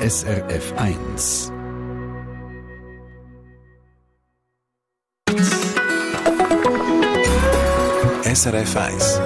SRF 1. SRF 1.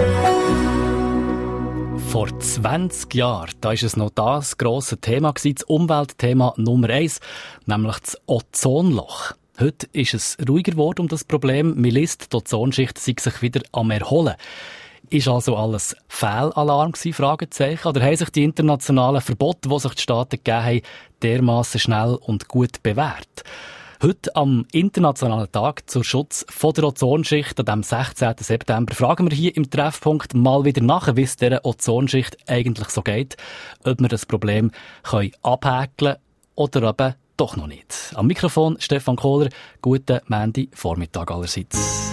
Vor 20 Jahren, da war es noch das grosse Thema, das Umweltthema Nummer 1, nämlich das Ozonloch. Heute ist es ruhiger geworden um das Problem. Man liest, die Ozonschicht sei sich wieder am Erholen. Ist also alles Fehlalarm gewesen, Fragezeichen? Oder haben sich die internationalen Verbote, die sich die Staaten gegeben haben, dermassen schnell und gut bewährt? Heute am Internationalen Tag zum Schutz von der Ozonschicht, an dem 16. September, fragen wir hier im Treffpunkt mal wieder nach, wie es dieser Ozonschicht eigentlich so geht, ob wir das Problem abhäkeln oder eben doch noch nicht. Am Mikrofon Stefan Kohler, guten Montag-Vormittag allerseits.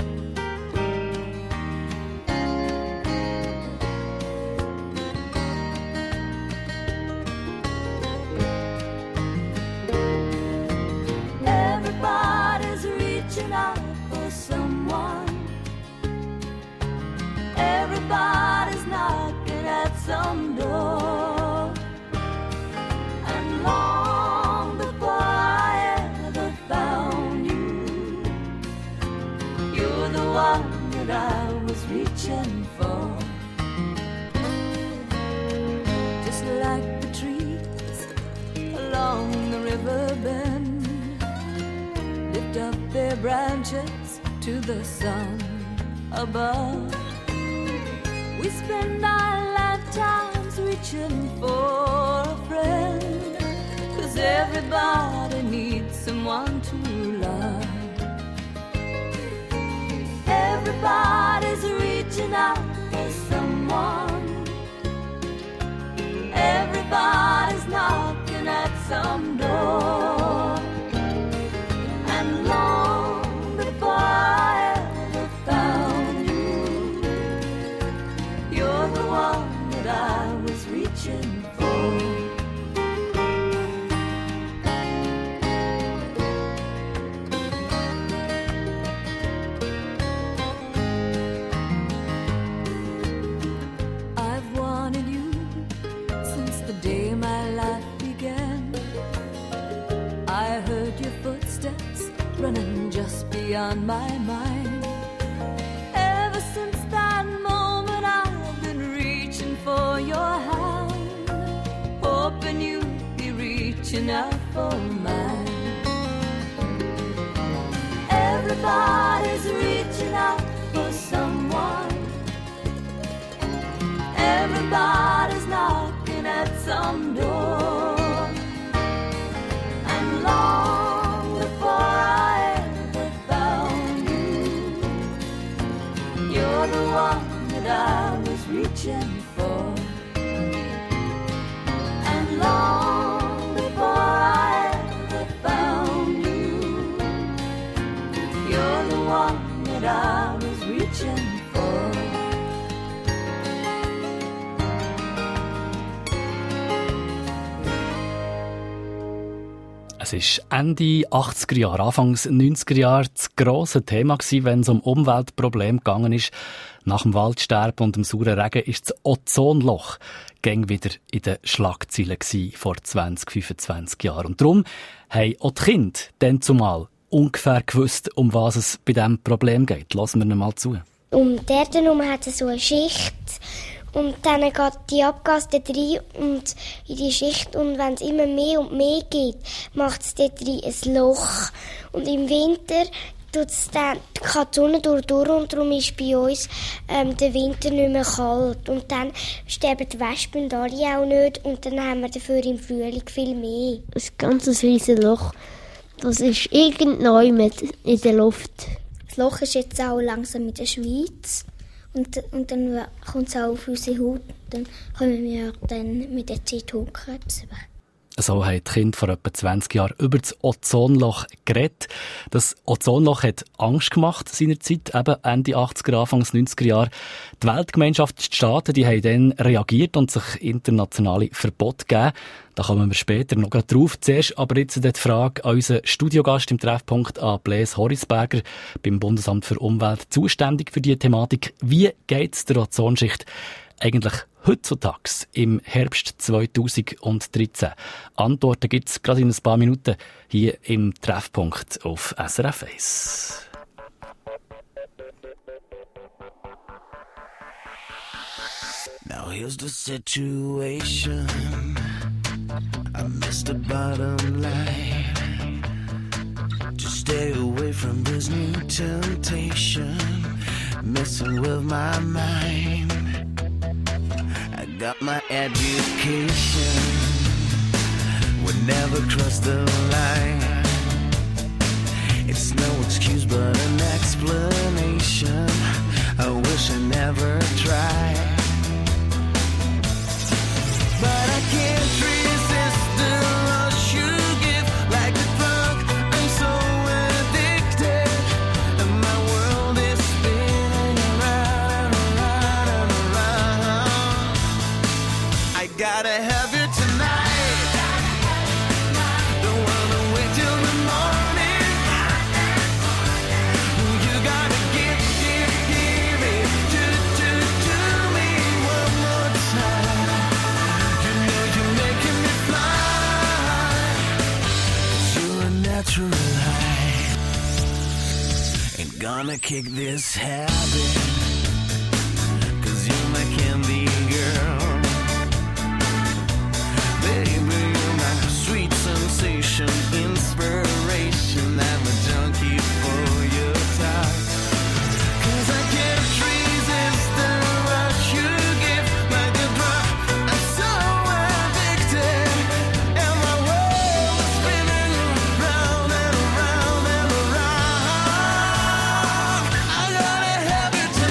Everybody's knocking at some door, and long before I ever found you, you're the one that I was reaching for. Just like the trees along the river bend, lift up their branches to the sun above. We spend our lifetimes reaching for a friend, 'cause everybody needs someone to love. Everybody's reaching out for someone. Everybody's knocking at some door. And long before I ever found you, you're the one that I was reaching for. I've wanted you since the day my life began. I heard your footsteps running just beyond my mind. Ever since that moment I've been reaching for your hand, hoping you'd be reaching out for mine. Everybody's reaching out for someone. Everybody's knocking at some door. And long before I ever found you, you're the one that I was reaching for. And long before I ever found you, you're the one that I was reaching for. Es war Ende 80er Jahre, Anfangs 90er Jahre das grosse Thema gewesen, wenn es um Umweltprobleme gegangen ist. Nach dem Waldsterben und dem sauren Regen ist das Ozonloch gäng wieder in den Schlagzeilen gewesen, vor 20, 25 Jahren. Und darum haben auch die Kinder dann zumal ungefähr gewusst, um was es bei diesem Problem geht. Lassen wir mal zu. Um die Erde herum hat es so eine Schicht. Und dann geht die Abgas dort rein und in die Schicht. Und wenn es immer mehr und mehr geht, macht es dort rein ein Loch. Und im Winter kann die Sonne durch und darum ist bei uns der Winter nicht mehr kalt. Und dann sterben die Wespen und alle auch nicht. Und dann haben wir dafür im Frühling viel mehr. Ein ganz riesiges Loch. Das ist irgendwo in der Luft. Das Loch ist jetzt auch langsam in der Schweiz. Und dann kommt es auch auf unsere Haut. Dann kommen wir dann mit der Zeit Hautkrebs über. So haben die Kinder vor etwa 20 Jahren über das Ozonloch geredet. Das Ozonloch hat Angst gemacht seinerzeit, eben Ende 80er, Anfangs 90er Jahre. Die Weltgemeinschaft, die Staaten, die haben dann reagiert und sich internationale Verbote gegeben. Da kommen wir später noch drauf. Zuerst aber jetzt die Frage an unseren Studiogast im Treffpunkt, an Blaise Horisberger, beim Bundesamt für Umwelt zuständig für diese Thematik. Wie geht es der Ozonschicht eigentlich heutzutage im Herbst 2013? Antworten gibt es gerade in ein paar Minuten hier im Treffpunkt auf SRF 1. Now here's the situation. I missed the bottom line. Just stay away from this new temptation, messing with my mind. I got my education, would never cross the line. It's no excuse but an explanation. I wish I never tried. But I can't resist the rush you give, like a drug. I'm so addicted, and my world is spinning around and around and around. I gotta have you tonight. Don't wanna wait till the morning. You gotta give it to me one more time. Natural high. Ain't gonna kick this habit, 'cause you're my candy girl. Baby, you're my sweet sensation, inspiration. I'm a junkie for your touch. 'Cause I can't resist the rush you give, like a drug. I'm so addicted, and my world is spinning around and around and around. I gotta have you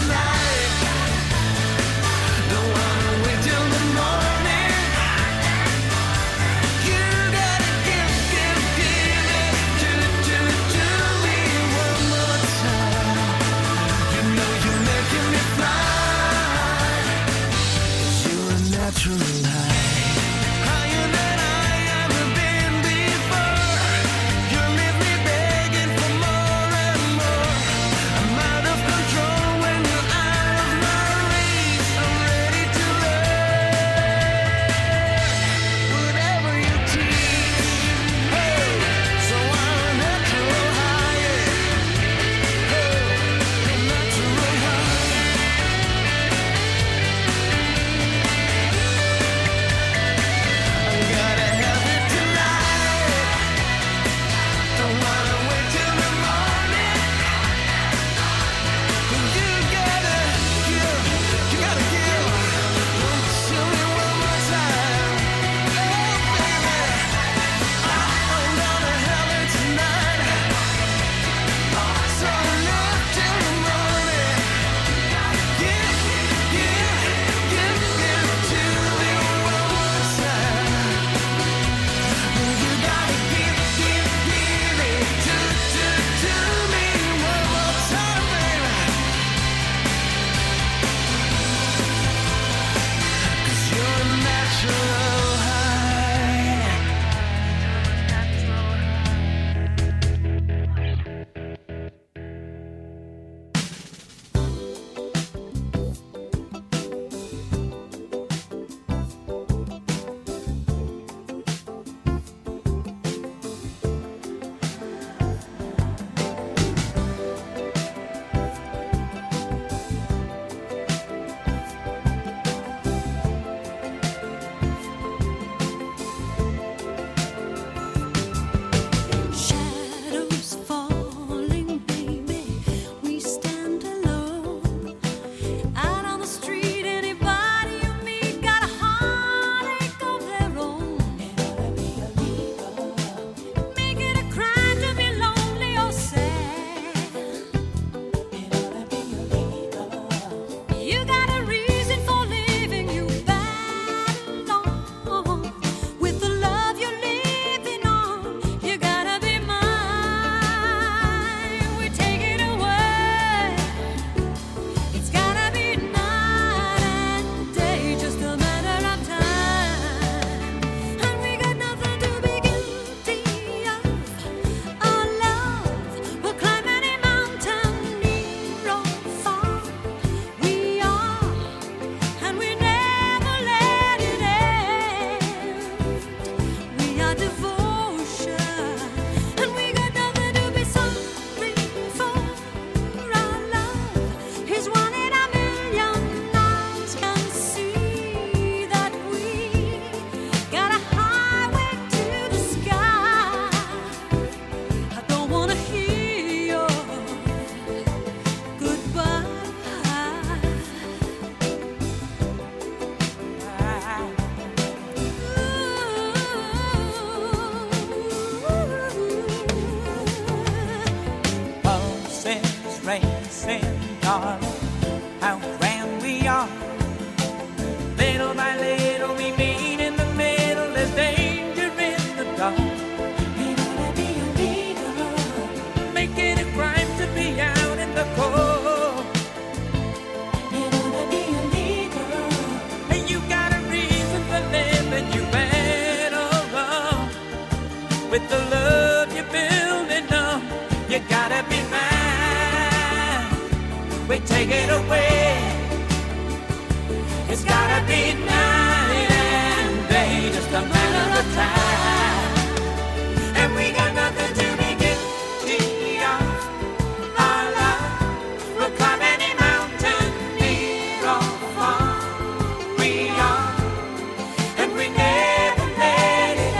with the love you're building up. You gotta be mine. We take it away. It's gotta be night and day, just a matter of time. And we got nothing to be guilty of. Our love will climb any mountain, near or far. We are, and we never let it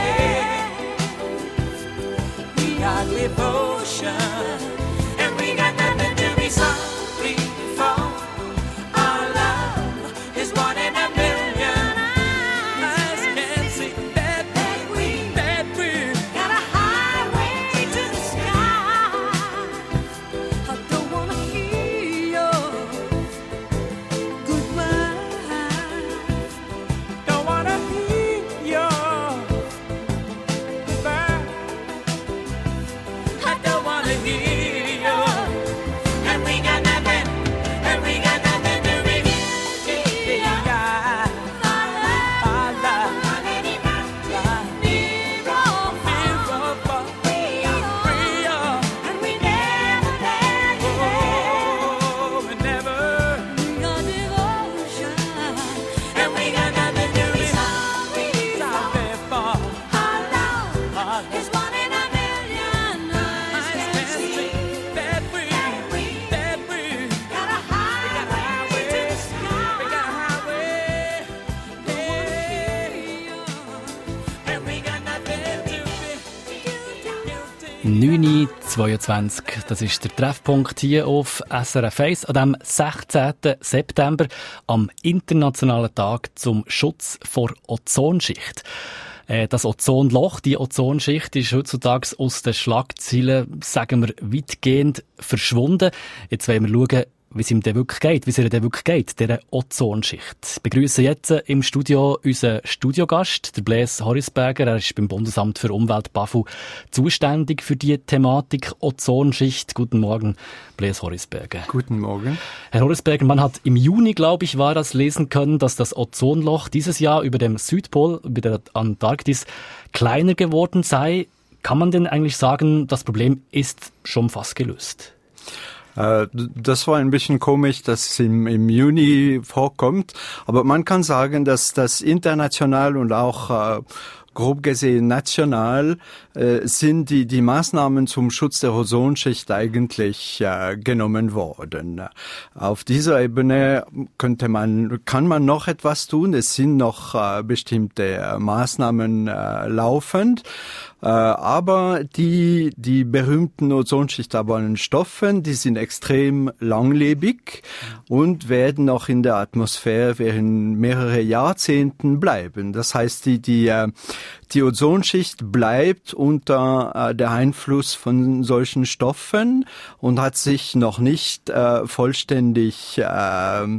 end. We are devotion, and we got nothing to be sorry for. Our love is one in a million. Eyes can't see that we got a highway to the sky. I don't wanna hear your goodbye. Don't wanna hear your goodbye. I don't wanna hear your. And we got nothing, and we got nothing to be guilty of. Our love, on any mountain, near or far. We are, and we never let it end. We never. We got devotion, and we got nothing to be sorry for. Our love is one in a million. Eyes can't see that we got a highway to the sky. We got a highway, and we got nothing to be guilty. 9:22, das ist der Treffpunkt hier auf SRF 1 an dem 16. September, am Internationalen Tag zum Schutz vor Ozonschicht. Das Ozonloch, die Ozonschicht, ist heutzutage aus den Schlagzeilen, sagen wir, weitgehend verschwunden. Jetzt wollen wir schauen, wie es ihm denn wirklich geht, wie es ihr denn wirklich geht, dieser Ozonschicht. Ich begrüße jetzt im Studio unseren Studiogast, der Blaise Horisberger. Er ist beim Bundesamt für Umwelt BAFU zuständig für die Thematik Ozonschicht. Guten Morgen, Blaise Horisberger. Guten Morgen. Herr Horisberger, man hat im Juni, glaube ich, war das, lesen können, dass das Ozonloch dieses Jahr über dem Südpol, über der Antarktis, kleiner geworden sei. Kann man denn eigentlich sagen, das Problem ist schon fast gelöst? Das war ein bisschen komisch, dass es im Juni vorkommt. Aber man kann sagen, dass das international und auch grob gesehen national sind die Maßnahmen zum Schutz der Ozonschicht eigentlich genommen worden. Auf dieser Ebene kann man noch etwas tun. Es sind noch bestimmte Maßnahmen laufend. Aber die berühmten ozonschichtarmen Stoffen, die sind extrem langlebig und werden noch in der Atmosphäre während mehrere Jahrzehnten bleiben. Das heißt, die Ozonschicht bleibt unter der Einfluss von solchen Stoffen und hat sich noch nicht vollständig, erhoben.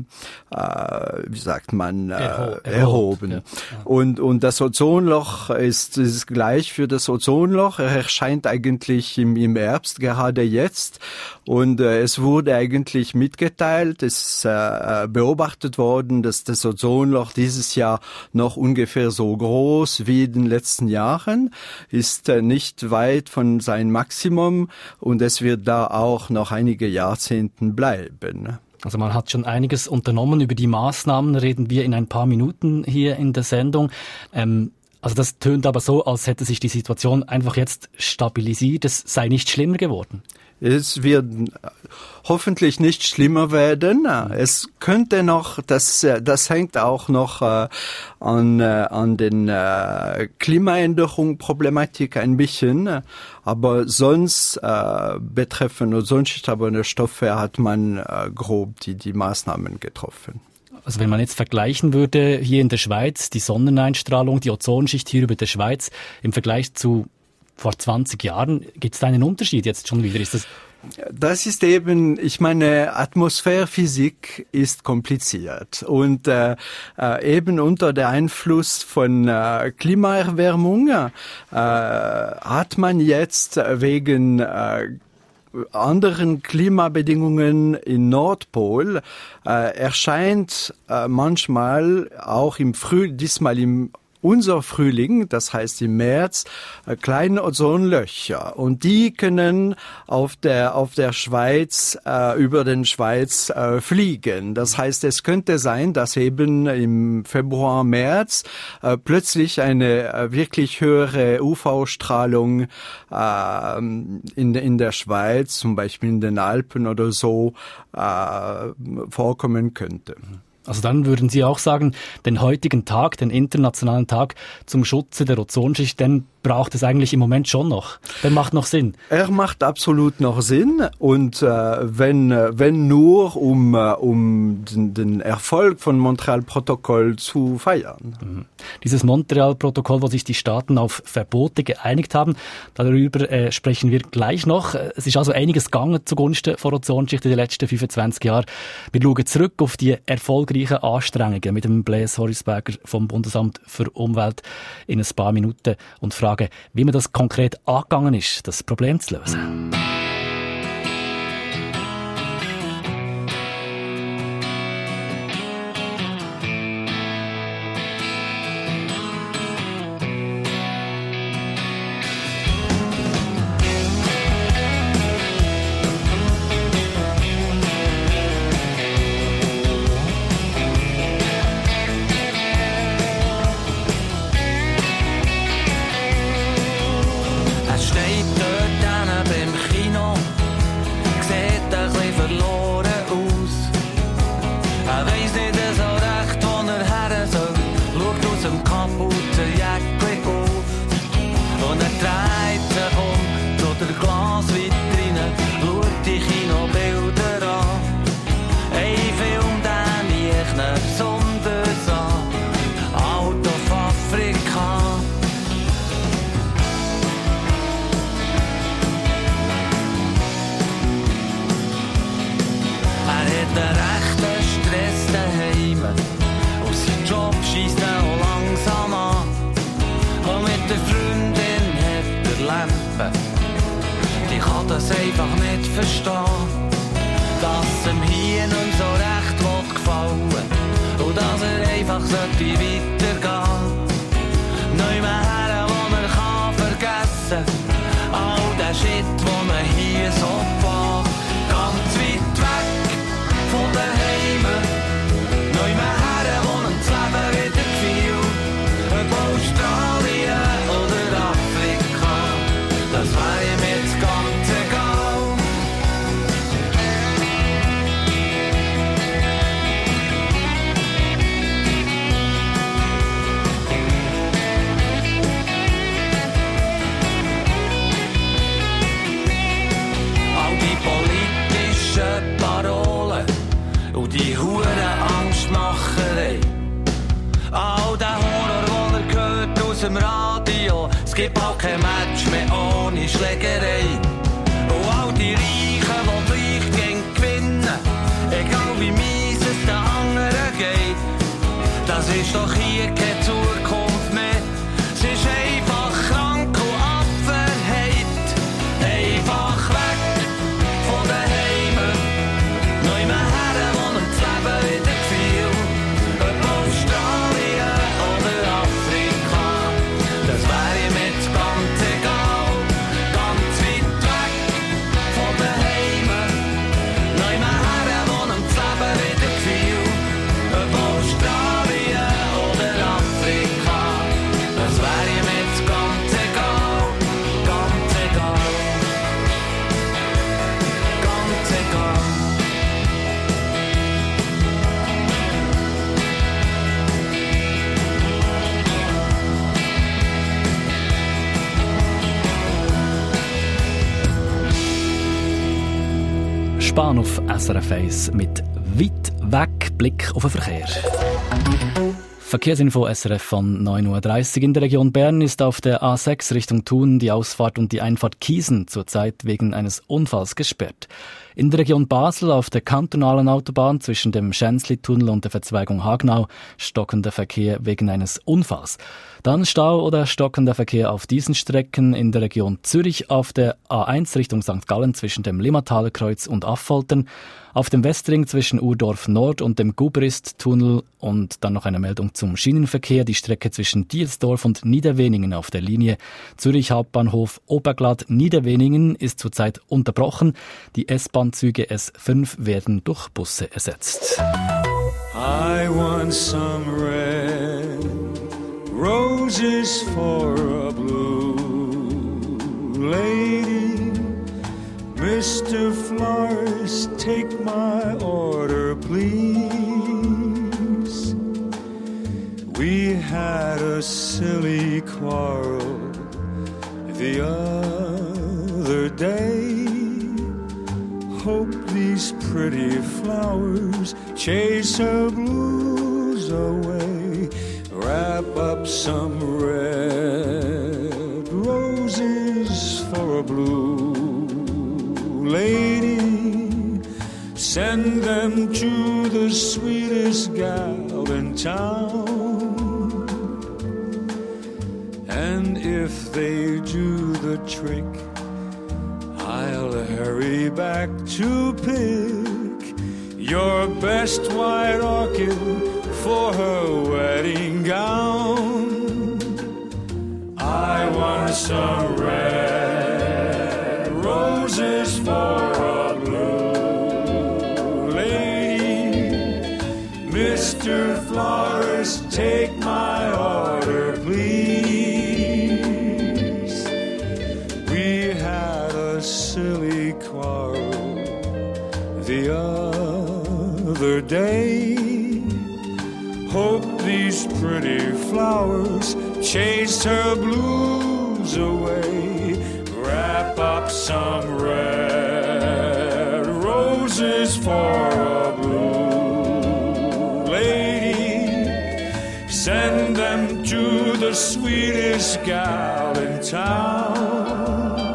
Ja. Und das Ozonloch ist gleich für das Ozonloch. Er erscheint eigentlich im Herbst, gerade jetzt. Und es wurde eigentlich mitgeteilt, es ist beobachtet worden, dass das Ozonloch dieses Jahr noch ungefähr so groß wie in den letzten Jahren, ist nicht weit von seinem Maximum und es wird da auch noch einige Jahrzehnte bleiben. Also man hat schon einiges unternommen. Über die Maßnahmen reden wir in ein paar Minuten hier in der Sendung. Also das tönt aber so, als hätte sich die Situation einfach jetzt stabilisiert. Es sei nicht schlimmer geworden. Es wird hoffentlich nicht schlimmer werden. Es könnte noch, das hängt auch noch an den Klimaänderung-Problematik ein bisschen. Aber sonst betreffend ozonschichtarme Stoffe hat man grob die Maßnahmen getroffen. Also wenn man jetzt vergleichen würde, hier in der Schweiz, die Sonneneinstrahlung, die Ozonschicht hier über der Schweiz im Vergleich zu vor 20 Jahren, gibt es da einen Unterschied jetzt schon wieder? Das ist eben, ich meine, Atmosphärenphysik ist kompliziert und eben unter der Einfluss von Klimaerwärmung hat man jetzt wegen anderen Klimabedingungen in Nordpol erscheint manchmal auch diesmal im unser Frühling, das heißt im März, kleine Ozonlöcher. Und die können auf der Schweiz, über den Schweiz fliegen. Das heißt, es könnte sein, dass eben im Februar, März plötzlich eine wirklich höhere UV-Strahlung in der Schweiz, zum Beispiel in den Alpen oder so, vorkommen könnte. Also dann würden Sie auch sagen, den heutigen Tag, den internationalen Tag zum Schutze der Ozonschicht, den braucht es eigentlich im Moment schon noch. Der macht noch Sinn. Er macht absolut noch Sinn und wenn nur um den Erfolg von Montreal-Protokoll zu feiern. Dieses Montreal-Protokoll, wo sich die Staaten auf Verbote geeinigt haben, darüber sprechen wir gleich noch. Es ist also einiges gegangen zugunsten der Ozonschicht in den letzten 25 Jahren. Wir schauen zurück auf die erfolgreichen Anstrengungen mit dem Blaise Horisberger vom Bundesamt für Umwelt in ein paar Minuten und fragen, wie man das konkret angegangen ist, das Problem zu lösen. Ich kann das einfach nicht verstehen, dass ihm hier nicht so recht gefallen und dass einfach weitergehen. Nicht mehr her, wo er kann vergessen, all der Shit, den er hier so packt. Ganz weit weg von daheim, nicht mehr her, wo er das Leben wieder gefiel. Ob Australien oder Afrika, das wäre ihm jetzt ganz egal. All die politischen Parolen und die Angstmacherei, all der Horror, den er hört aus dem Radio, es gibt auch kein Match mehr ohne Schlägerei. Und all die Reichen, die gleich gegen gewinnen, egal wie mies es den anderen geht, das ist doch hier keine Zukunft mehr. Es ist einfach krank und abverheizt, einfach weg von daheim, nicht mehr her, wo ihm das Leben wieder gefiel. Ob Australien oder Afrika, das wäre ihm jetzt ganz egal. Ganz weit weg von daheim, nicht mehr her, wo ihm das Leben wieder gefiel. Ob Australien oder Afrika, das wäre ihm jetzt ganz egal. Ganz egal. Ganz egal. Spahn auf SRF 1 mit weit weg Blick auf den Verkehr. Verkehrsinfo SRF von 9.30 Uhr. In der Region Bern ist auf der A6 Richtung Thun die Ausfahrt und die Einfahrt Kiesen zurzeit wegen eines Unfalls gesperrt. In der Region Basel auf der kantonalen Autobahn zwischen dem Schänzli-Tunnel und der Verzweigung Hagnau stockender Verkehr wegen eines Unfalls. Dann Stau oder stockender Verkehr auf diesen Strecken in der Region Zürich auf der A1 Richtung St. Gallen zwischen dem Limmathaler Kreuz und Affoltern, auf dem Westring zwischen Urdorf Nord und dem Gubrist-Tunnel und dann noch eine Meldung zum Schienenverkehr. Die Strecke zwischen Dielsdorf und Niederweningen auf der Linie Zürich Hauptbahnhof Oberglatt-Niederweningen ist zurzeit unterbrochen. Die S-Bahn-Züge S5 werden durch Busse ersetzt. I want some red roses for a blue lady. Mr. Florist, take my order, please. We had a silly quarrel the other day. Hope these pretty flowers chase her blues away. Wrap up some red roses for a blue lady. Send them to the sweetest gal in town. And if they do the trick, I'll hurry back to pick your best white orchid for her wedding gown. I want some red roses for a blue lady. Mr. Florist, take my order, please. We had a silly quarrel the other day. Hope these pretty flowers chased her blues away. Wrap up some red roses for a blue lady. Send them to the sweetest gal in town.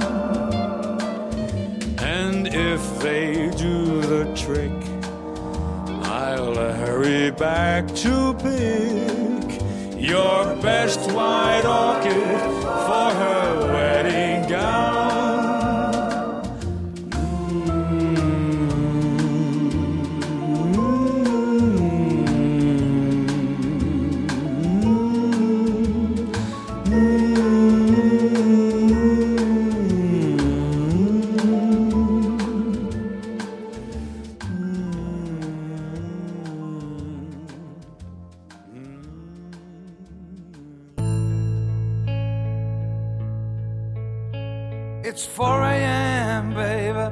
And if they do the trick, I'll hurry back to pick your best white orchid for her wedding gown. It's 4 a.m., baby,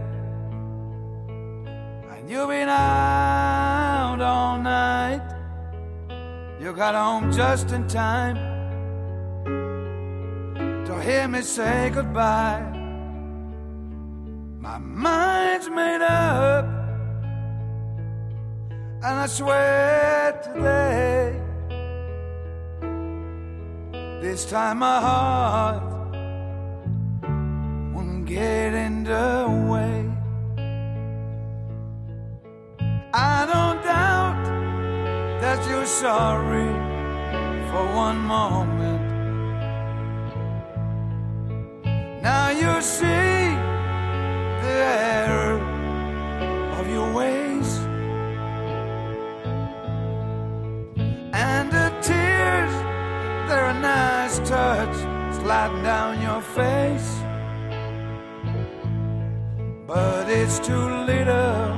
and you've been out all night. You got home just in time to hear me say goodbye. My mind's made up, and I swear today, this time my heart get in the way. I don't doubt that you're sorry for one moment. Now you see the error of your ways, and the tears, they're a nice touch sliding down your face. But it's too little,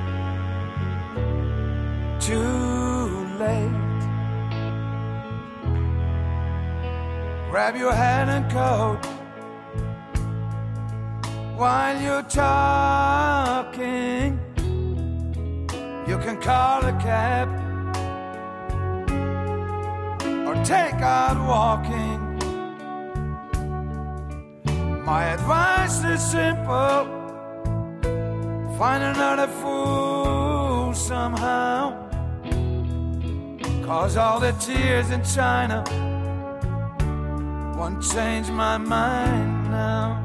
too late. Grab your hat and coat while you're talking. You can call a cab or take out walking. My advice is simple: find another fool somehow, 'cause all the tears in China won't change my mind now.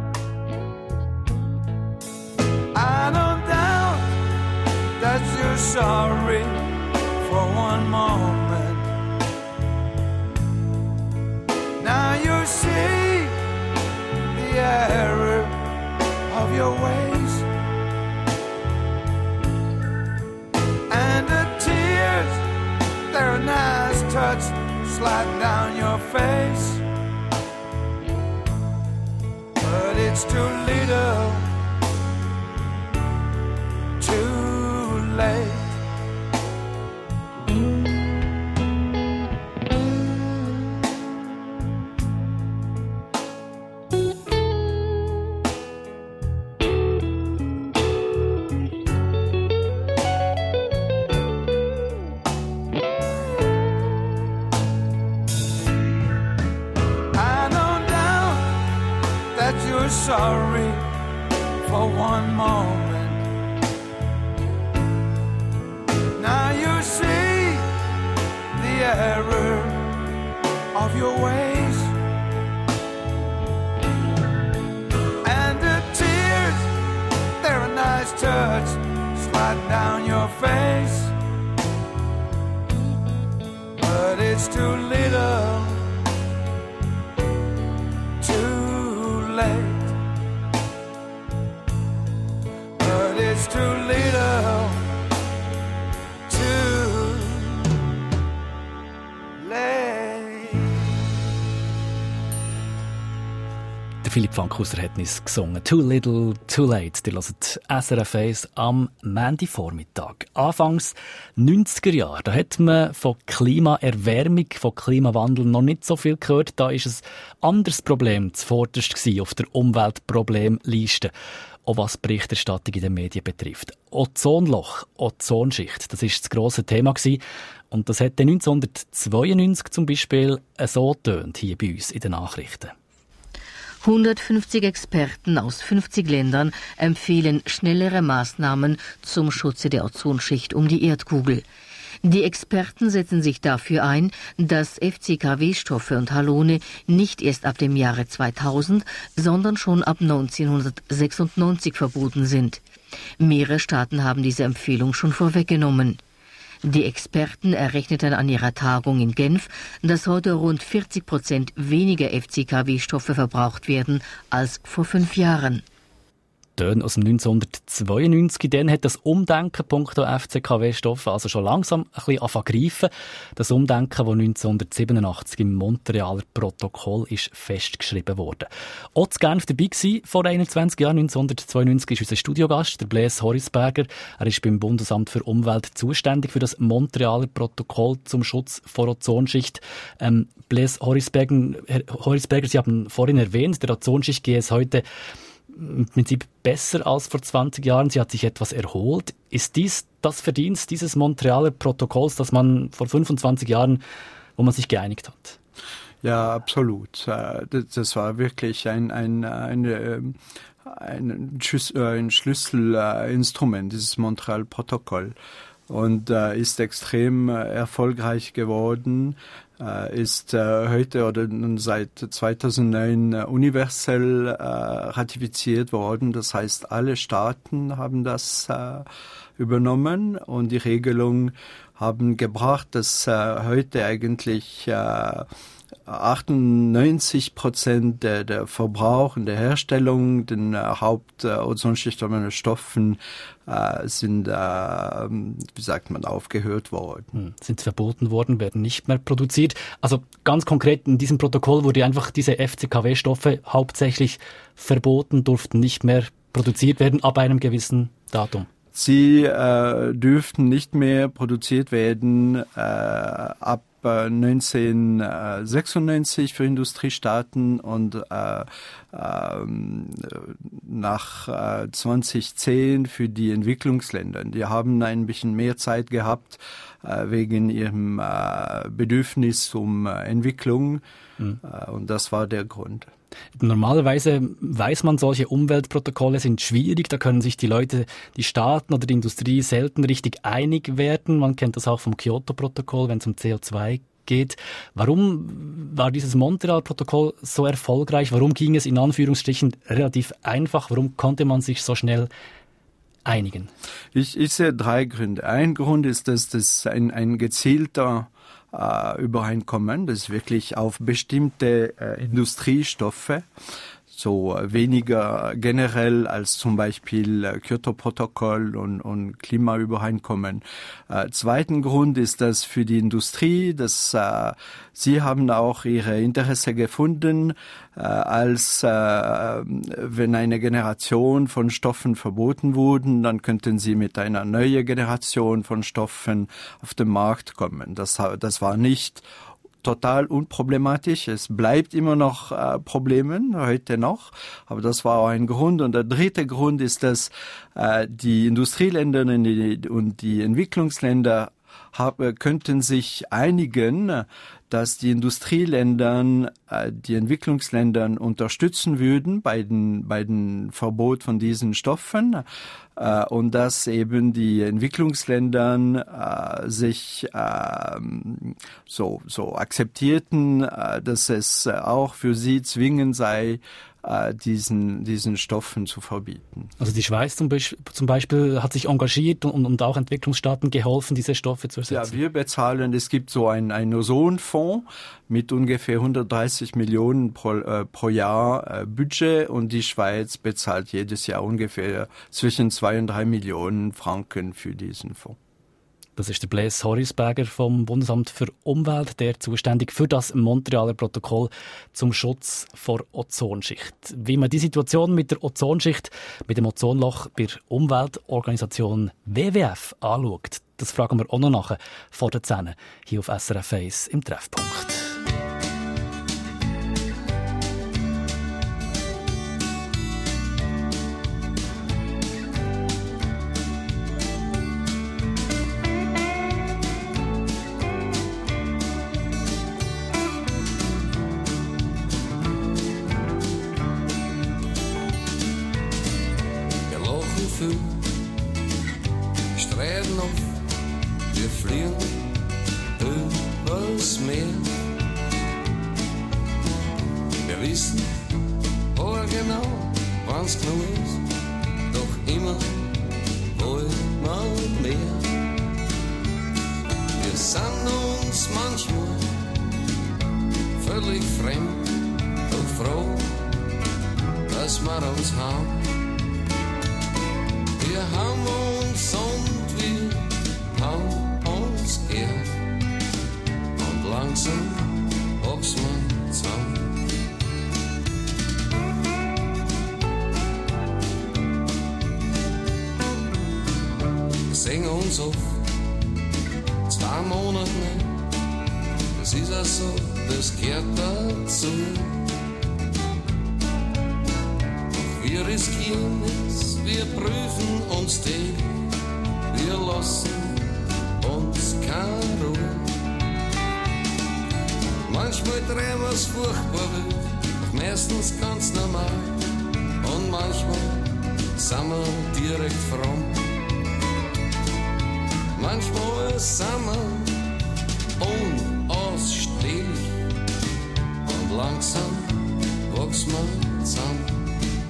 I don't doubt that you're sorry for one moment. Now you see the error of your ways, and the tears, they're a nice touch sliding down your face, but it's too little, too late. Sorry for one moment. Now you see the error of your ways, and the tears, they're a nice touch sliding down your face, but it's too little, too late. It's too little, too late. Der Philipp Fankhauser hat uns gesungen. Too Little, Too Late. Ihr hört SRF 1 am Montagvormittag. Anfangs 90er Jahre, da hat man von Klimaerwärmung, von Klimawandel noch nicht so viel gehört. Da ist ein anderes Problem zuvorderst gewesen auf der Umweltproblemliste. Auch was Berichterstattung in den Medien betrifft. Ozonloch, Ozonschicht, das ist das grosse Thema gewesen. Und das hat 1992 zum Beispiel so getönt hier bei uns in den Nachrichten. 150 Experten aus 50 Ländern empfehlen schnellere Maßnahmen zum Schutze der Ozonschicht um die Erdkugel. Die Experten setzen sich dafür ein, dass FCKW-Stoffe und Halone nicht erst ab dem Jahre 2000, sondern schon ab 1996 verboten sind. Mehrere Staaten haben diese Empfehlung schon vorweggenommen. Die Experten errechneten an ihrer Tagung in Genf, dass heute rund 40% weniger FCKW-Stoffe verbraucht werden als vor 5 Jahren. Töne aus dem 1992. Dann hat das Umdenken punkto FCKW-Stoffe also schon langsam ein bisschen angefangen zu greifen. Das Umdenken, das 1987 im Montrealer Protokoll ist festgeschrieben wurde. Auch zu Genf dabei war vor 21 Jahren, 1992, ist unser Studiogast, der Blaise Horisberger. Er ist beim Bundesamt für Umwelt zuständig für das Montrealer Protokoll zum Schutz vor Ozonschicht. Blaise Horisberger, Sie haben vorhin erwähnt, der Ozonschicht geht es heute im Prinzip besser als vor 20 Jahren. Sie hat sich etwas erholt. Ist dies das Verdienst dieses Montrealer Protokolls, das man vor 25 Jahren, wo man sich geeinigt hat? Ja, absolut. Das war wirklich ein Schlüsselinstrument, dieses Montreal-Protokoll. Und ist extrem erfolgreich geworden, ist heute oder seit 2009 universell ratifiziert worden. Das heißt, alle Staaten haben das übernommen und die Regelungen haben gebracht, dass heute eigentlich 98% der Verbrauch und der Herstellung den Hauptozonschichtarmen Stoffen sind, aufgehört worden. Sind verboten worden, werden nicht mehr produziert. Also ganz konkret in diesem Protokoll wurde einfach diese FCKW-Stoffe hauptsächlich verboten, durften nicht mehr produziert werden ab einem gewissen Datum. Sie dürften nicht mehr produziert werden ab 1996 für Industriestaaten und nach 2010 für die Entwicklungsländer. Die haben ein bisschen mehr Zeit gehabt wegen ihrem Bedürfnis um Entwicklung und das war der Grund. Normalerweise weiß man, solche Umweltprotokolle sind schwierig, da können sich die Leute, die Staaten oder die Industrie selten richtig einig werden. Man kennt das auch vom Kyoto-Protokoll, wenn es um CO2 geht. Warum war dieses Montreal-Protokoll so erfolgreich? Warum ging es in Anführungsstrichen relativ einfach? Warum konnte man sich so schnell einigen? Ich sehe 3 Gründe. Ein Grund ist, dass das ein gezielter Übereinkommen, das ist wirklich auf bestimmte Industriestoffe, so weniger generell als zum Beispiel Kyoto-Protokoll und Klimaübereinkommen. Zweiten Grund ist das für die Industrie, dass sie haben auch ihre Interesse gefunden, als wenn eine Generation von Stoffen verboten wurden, dann könnten sie mit einer neuen Generation von Stoffen auf den Markt kommen. Das war nicht total unproblematisch. Es bleibt immer noch Probleme, heute noch. Aber das war auch ein Grund. Und der dritte Grund ist, dass die Industrieländer und die Entwicklungsländer könnten sich einigen, dass die Industrieländer die Entwicklungsländern unterstützen würden bei den Verbot von diesen Stoffen und dass eben die Entwicklungsländer sich so akzeptierten, dass es auch für sie zwingend sei, diesen Stoffen zu verbieten. Also die Schweiz zum Beispiel hat sich engagiert und auch Entwicklungsstaaten geholfen, diese Stoffe zu ersetzen. Ja, wir bezahlen, es gibt so einen Ozonfonds mit ungefähr 130 Millionen pro Jahr Budget und die Schweiz bezahlt jedes Jahr ungefähr zwischen 2 und 3 Millionen Franken für diesen Fonds. Das ist der Blaise Horisberger vom Bundesamt für Umwelt, der zuständig für das Montrealer Protokoll zum Schutz vor Ozonschicht. Wie man die Situation mit der Ozonschicht, mit dem Ozonloch bei der Umweltorganisation WWF anschaut, das fragen wir auch noch nachher vor der 10 hier auf SRF 1 im Treffpunkt. Sträden auf, wir fliegen übers Meer. Wir wissen genau, wann's genug ist, doch immer wollen wir mehr. Wir sind uns manchmal völlig fremd und froh, dass wir uns haben. Wir haben uns und wir haben uns gern und langsam wachsen wir zusammen. Wir sehen uns auf 2 Monate nicht, das ist auch so, das gehört dazu. Doch wir riskieren es. Wir prüfen uns täglich, wir lassen uns keine Ruhe. Manchmal drehen wir's furchtbar wild, doch meistens ganz normal. Und manchmal sind wir direkt fromm. Manchmal sind wir unausstehlich und langsam wachsen wir zusammen.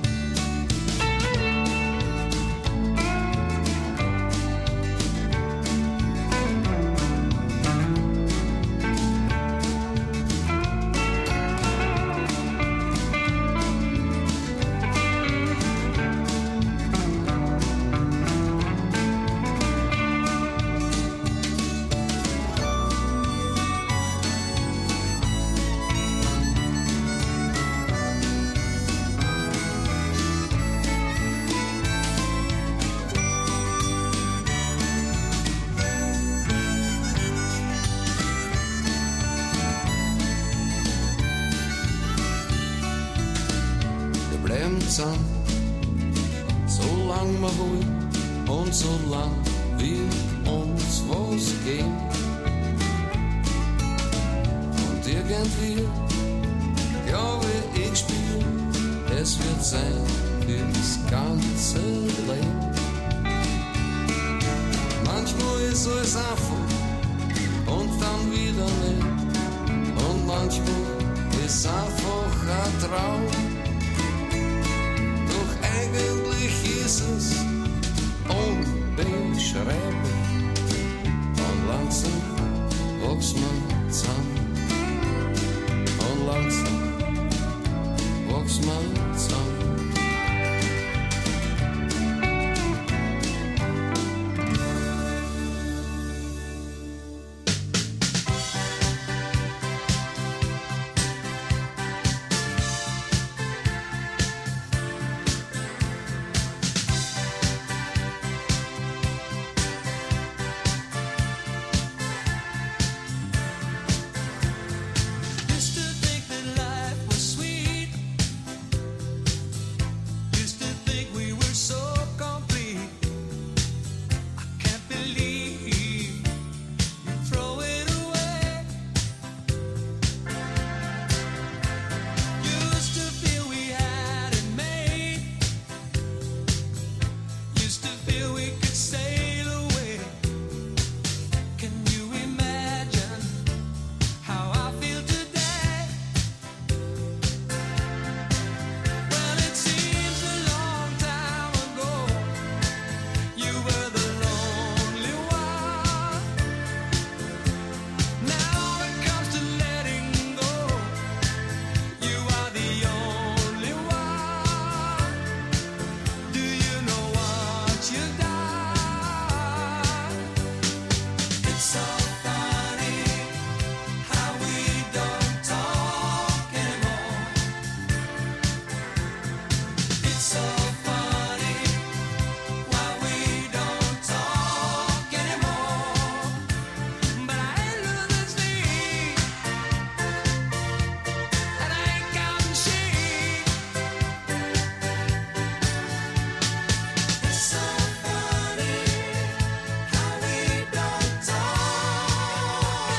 Solang wir wollen und solang wir uns was geben. Und irgendwie, glaube ich, spiel, es wird sein fürs ganze Leben. Manchmal ist alles einfach und dann wieder nicht. Und manchmal ist einfach ein Traum. Eigentlich ist es unbeschreiblich und langsam wachsen wir zusammen. Und langsam wachsen wir zusammen. Used to think that life was sweet. Used to think we were so complete. I can't believe you throw it away. Used to feel we had it made. Used to feel we could sail away. Can you imagine how I feel today? Well, it seems a long time ago you were the lonely one. Now it comes to letting go, you are the only one. Do you know what you've done? It's so funny how we don't talk anymore. It's so funny why we don't talk anymore. But I ain't losing sleep, and I ain't counting sheep. It's so funny how we don't talk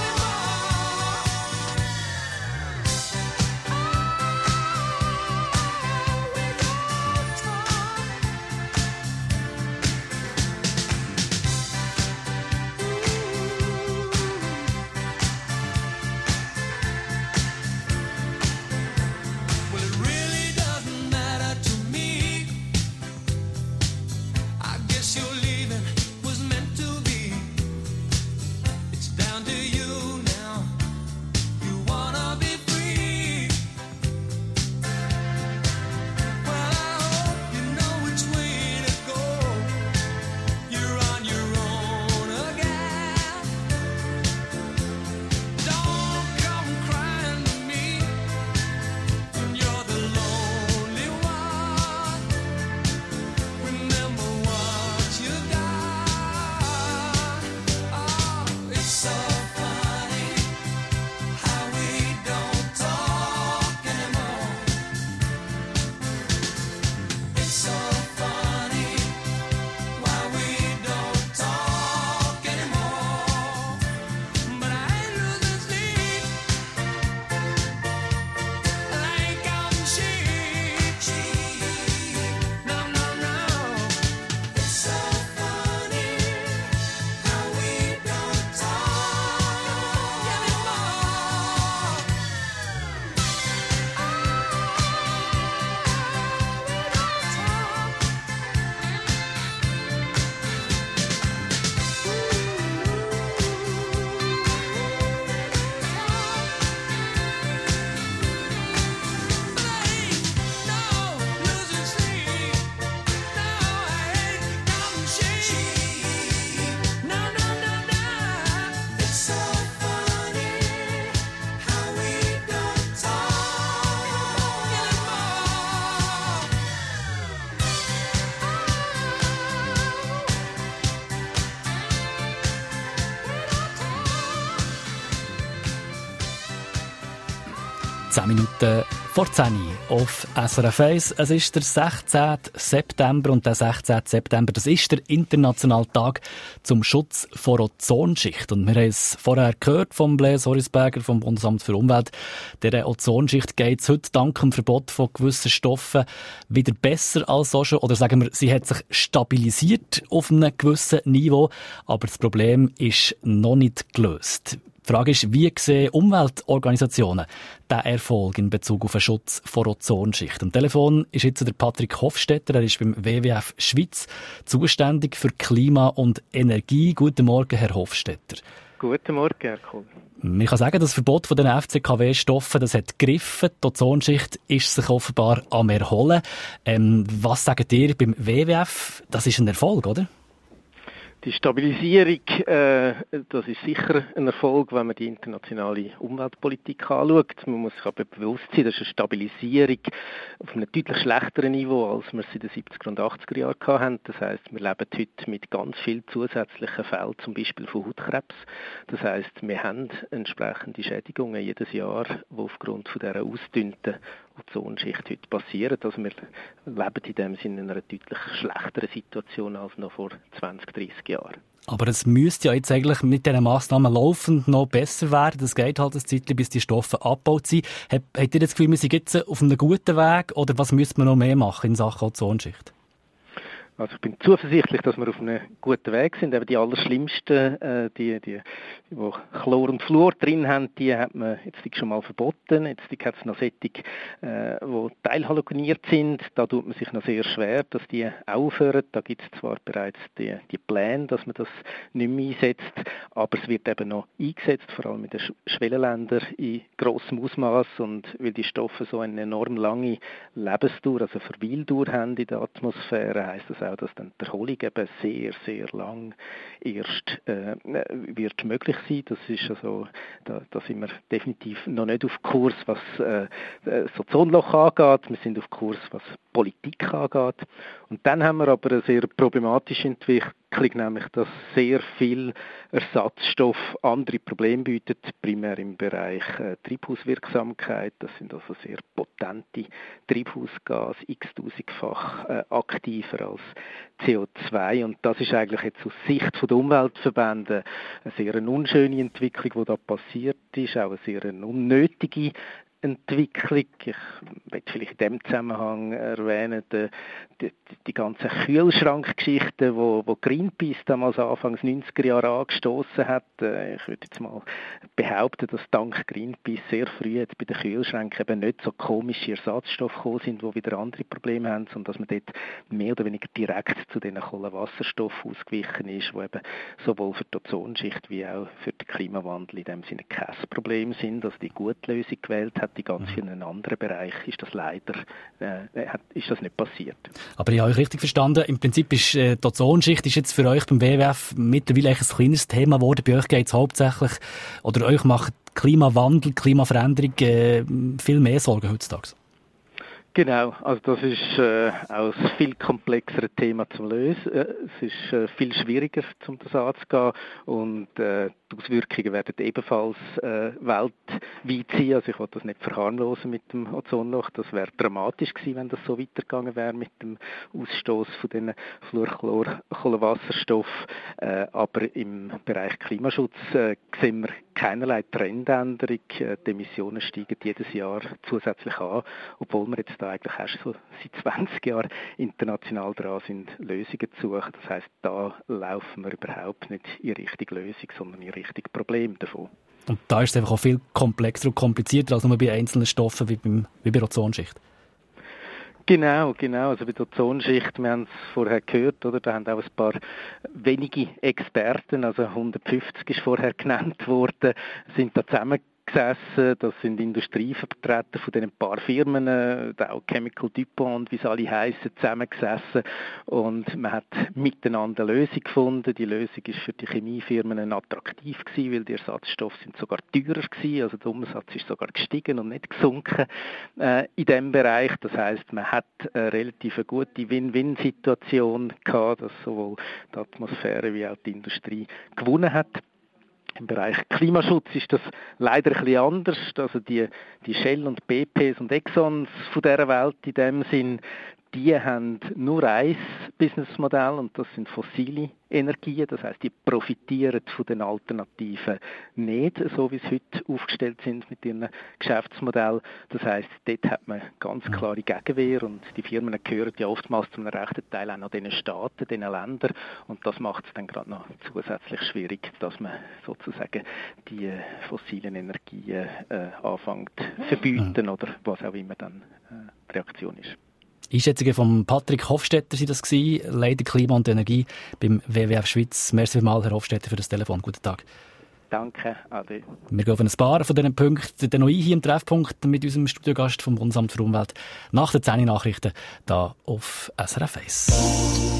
Well, it really doesn't matter to me. I guess your leaving was meant to be. It's down to you now. You wanna be free. Well, I hope you know which way to go. You're on your own again. Don't come crying to me when you're the lonely one. Remember what you got. Oh, it's so funny how we don't talk anymore. It's so funny why we don't talk anymore. But I ain't losing sleep, and I ain't counting sheep. No, no, no. It's so funny how we don't talk anymore. Minuten vor 10 Uhr auf SRF 1. Es ist der 16. September und der 16. September, das ist der internationale Tag zum Schutz vor Ozonschicht. Und wir haben es vorher gehört vom Blaise Horisberger vom Bundesamt für Umwelt. Der Ozonschicht geht es heute dank dem Verbot von gewissen Stoffen wieder besser als so schon. Oder sagen wir, sie hat sich stabilisiert auf einem gewissen Niveau, aber das Problem ist noch nicht gelöst. Die Frage ist, wie sehen Umweltorganisationen diesen Erfolg in Bezug auf den Schutz vor Ozonschicht? Am Telefon ist jetzt der Patrick Hofstetter, er ist beim WWF Schweiz zuständig für Klima und Energie. Guten Morgen, Herr Hofstetter. Guten Morgen, Herr Kohl. Man kann sagen, das Verbot von den FCKW-Stoffen, das hat gegriffen. Die Ozonschicht ist sich offenbar am Erholen. Was sagt ihr beim WWF? Das ist ein Erfolg, oder? Die Stabilisierung, das ist sicher ein Erfolg, wenn man die internationale Umweltpolitik anschaut. Man muss sich aber bewusst sein, das ist eine Stabilisierung auf einem deutlich schlechteren Niveau, als wir es in den 70er und 80er Jahren hatten. Das heisst, wir leben heute mit ganz vielen zusätzlichen Fällen, zum Beispiel von Hautkrebs. Das heisst, wir haben entsprechende Schädigungen jedes Jahr, die aufgrund von dieser ausdünnten Ozonschicht heute passieren. Also wir leben in dem Sinne in einer deutlich schlechteren Situation als noch vor 20, 30 Jahren. Aber es müsste ja jetzt eigentlich mit diesen Massnahmen laufend noch besser werden. Das geht halt ein Zeitchen, bis die Stoffe abgebaut sind. Habt ihr das Gefühl, wir sind jetzt auf einem guten Weg oder was müsste man noch mehr machen in Sachen Ozonschicht? Also ich bin zuversichtlich, dass wir auf einem guten Weg sind. Eben die allerschlimmsten, die Chlor und Fluor drin haben, die hat man jetzt schon mal verboten. Jetzt hat es noch solche, die teilhalogeniert sind. Da tut man sich noch sehr schwer, dass die aufhören. Da gibt es zwar bereits die Pläne, dass man das nicht mehr einsetzt, aber es wird eben noch eingesetzt, vor allem in den Schwellenländern in grossem Ausmaß. Und weil die Stoffe so eine enorm lange Lebensdauer, also Verweildauer haben in der Atmosphäre, heisst das auch, dass dann die Erholung eben sehr, sehr lang erst wird möglich sein. Das ist also, da sind wir definitiv noch nicht auf Kurs, was das Ozonloch angeht. Wir sind auf Kurs, was Politik angeht. Und dann haben wir aber eine sehr problematische Entwicklung, nämlich dass sehr viel Ersatzstoff andere Probleme bietet, primär im Bereich Treibhauswirksamkeit. Das sind also sehr potente Treibhausgase, x-tausendfach aktiver als CO2. Und das ist eigentlich jetzt aus Sicht der Umweltverbände eine sehr unschöne Entwicklung, die da passiert ist, auch eine sehr unnötige Entwicklung. Ich möchte vielleicht in dem Zusammenhang erwähnen, die ganzen Kühlschrankgeschichten, wo Greenpeace damals Anfangs 90er Jahre angestoßen hat. Ich würde jetzt mal behaupten, dass dank Greenpeace sehr früh bei den Kühlschränken eben nicht so komische Ersatzstoffe gekommen sind, die wieder andere Probleme haben, sondern dass man dort mehr oder weniger direkt zu den Kohlenwasserstoffen ausgewichen ist, die eben sowohl für die Ozonschicht wie auch für den Klimawandel in dem Sinne kein Problem sind, dass die gute Lösung gewählt hat. In ganz vielen anderen Bereichen ist das leider ist das nicht passiert. Aber ich habe euch richtig verstanden. Im Prinzip ist die Ozonschicht ist jetzt für euch beim WWF mittlerweile ein kleines Thema geworden. Bei euch geht es hauptsächlich, oder euch macht Klimawandel, Klimaveränderung viel mehr Sorgen heutzutage. Genau, also das ist auch ein viel komplexeres Thema zum Lösen. Es ist viel schwieriger, um das anzugehen und die Auswirkungen werden ebenfalls weltweit sein. Also ich will das nicht verharmlosen mit dem Ozonloch. Das wäre dramatisch gewesen, wenn das so weitergegangen wäre mit dem Ausstoß von den Fluorchlor-Kohlenwasserstoff. Aber im Bereich Klimaschutz sehen wir keinerlei Trendänderung. Die Emissionen steigen jedes Jahr zusätzlich an, obwohl wir jetzt da eigentlich erst so seit 20 Jahren international dran sind, Lösungen zu suchen. Das heisst, da laufen wir überhaupt nicht in Richtung Lösung, sondern in Richtung Problem davon. Und da ist es einfach auch viel komplexer und komplizierter als nur bei einzelnen Stoffen wie bei der Ozonschicht. Genau. Also bei der Ozonschicht, wir haben es vorher gehört, oder? Da haben auch ein paar wenige Experten, also 150 ist vorher genannt worden, sind da zusammengesessen. Das sind Industrievertreter von diesen paar Firmen, auch Chemical DuPont, wie sie alle heissen, zusammengesessen. Und man hat miteinander eine Lösung gefunden. Die Lösung ist für die Chemiefirmen attraktiv gewesen, weil die Ersatzstoffe sind sogar teurer gewesen. Also der Umsatz ist sogar gestiegen und nicht gesunken in diesem Bereich. Das heisst, man hat eine relativ gute Win-Win-Situation gehabt, dass sowohl die Atmosphäre wie auch die Industrie gewonnen hat. Im Bereich Klimaschutz ist das leider ein bisschen anders. Also die Shell und BPs und Exxons von dieser Welt in dem Sinn, die haben nur ein Businessmodell und das sind fossile Energien. Das heisst, die profitieren von den Alternativen nicht, so wie sie heute aufgestellt sind mit ihrem Geschäftsmodell. Das heisst, dort hat man ganz klare Gegenwehr und die Firmen gehören ja oftmals zum rechten Teil auch noch diesen Staaten, diesen Ländern und das macht es dann gerade noch zusätzlich schwierig, dass man sozusagen die fossilen Energien anfängt zu verbieten oder was auch immer dann die Reaktion ist. Einschätzungen von Patrick Hofstetter waren das gewesen, Leiter Klima und Energie beim WWF Schweiz. Merci vielmals, Herr Hofstetter, für das Telefon. Guten Tag. Danke, ade. Wir gehen auf ein paar von diesen Punkten dann noch ein hier im Treffpunkt mit unserem Studiogast vom Bundesamt für Umwelt nach den 10 Nachrichten hier auf SRF 1.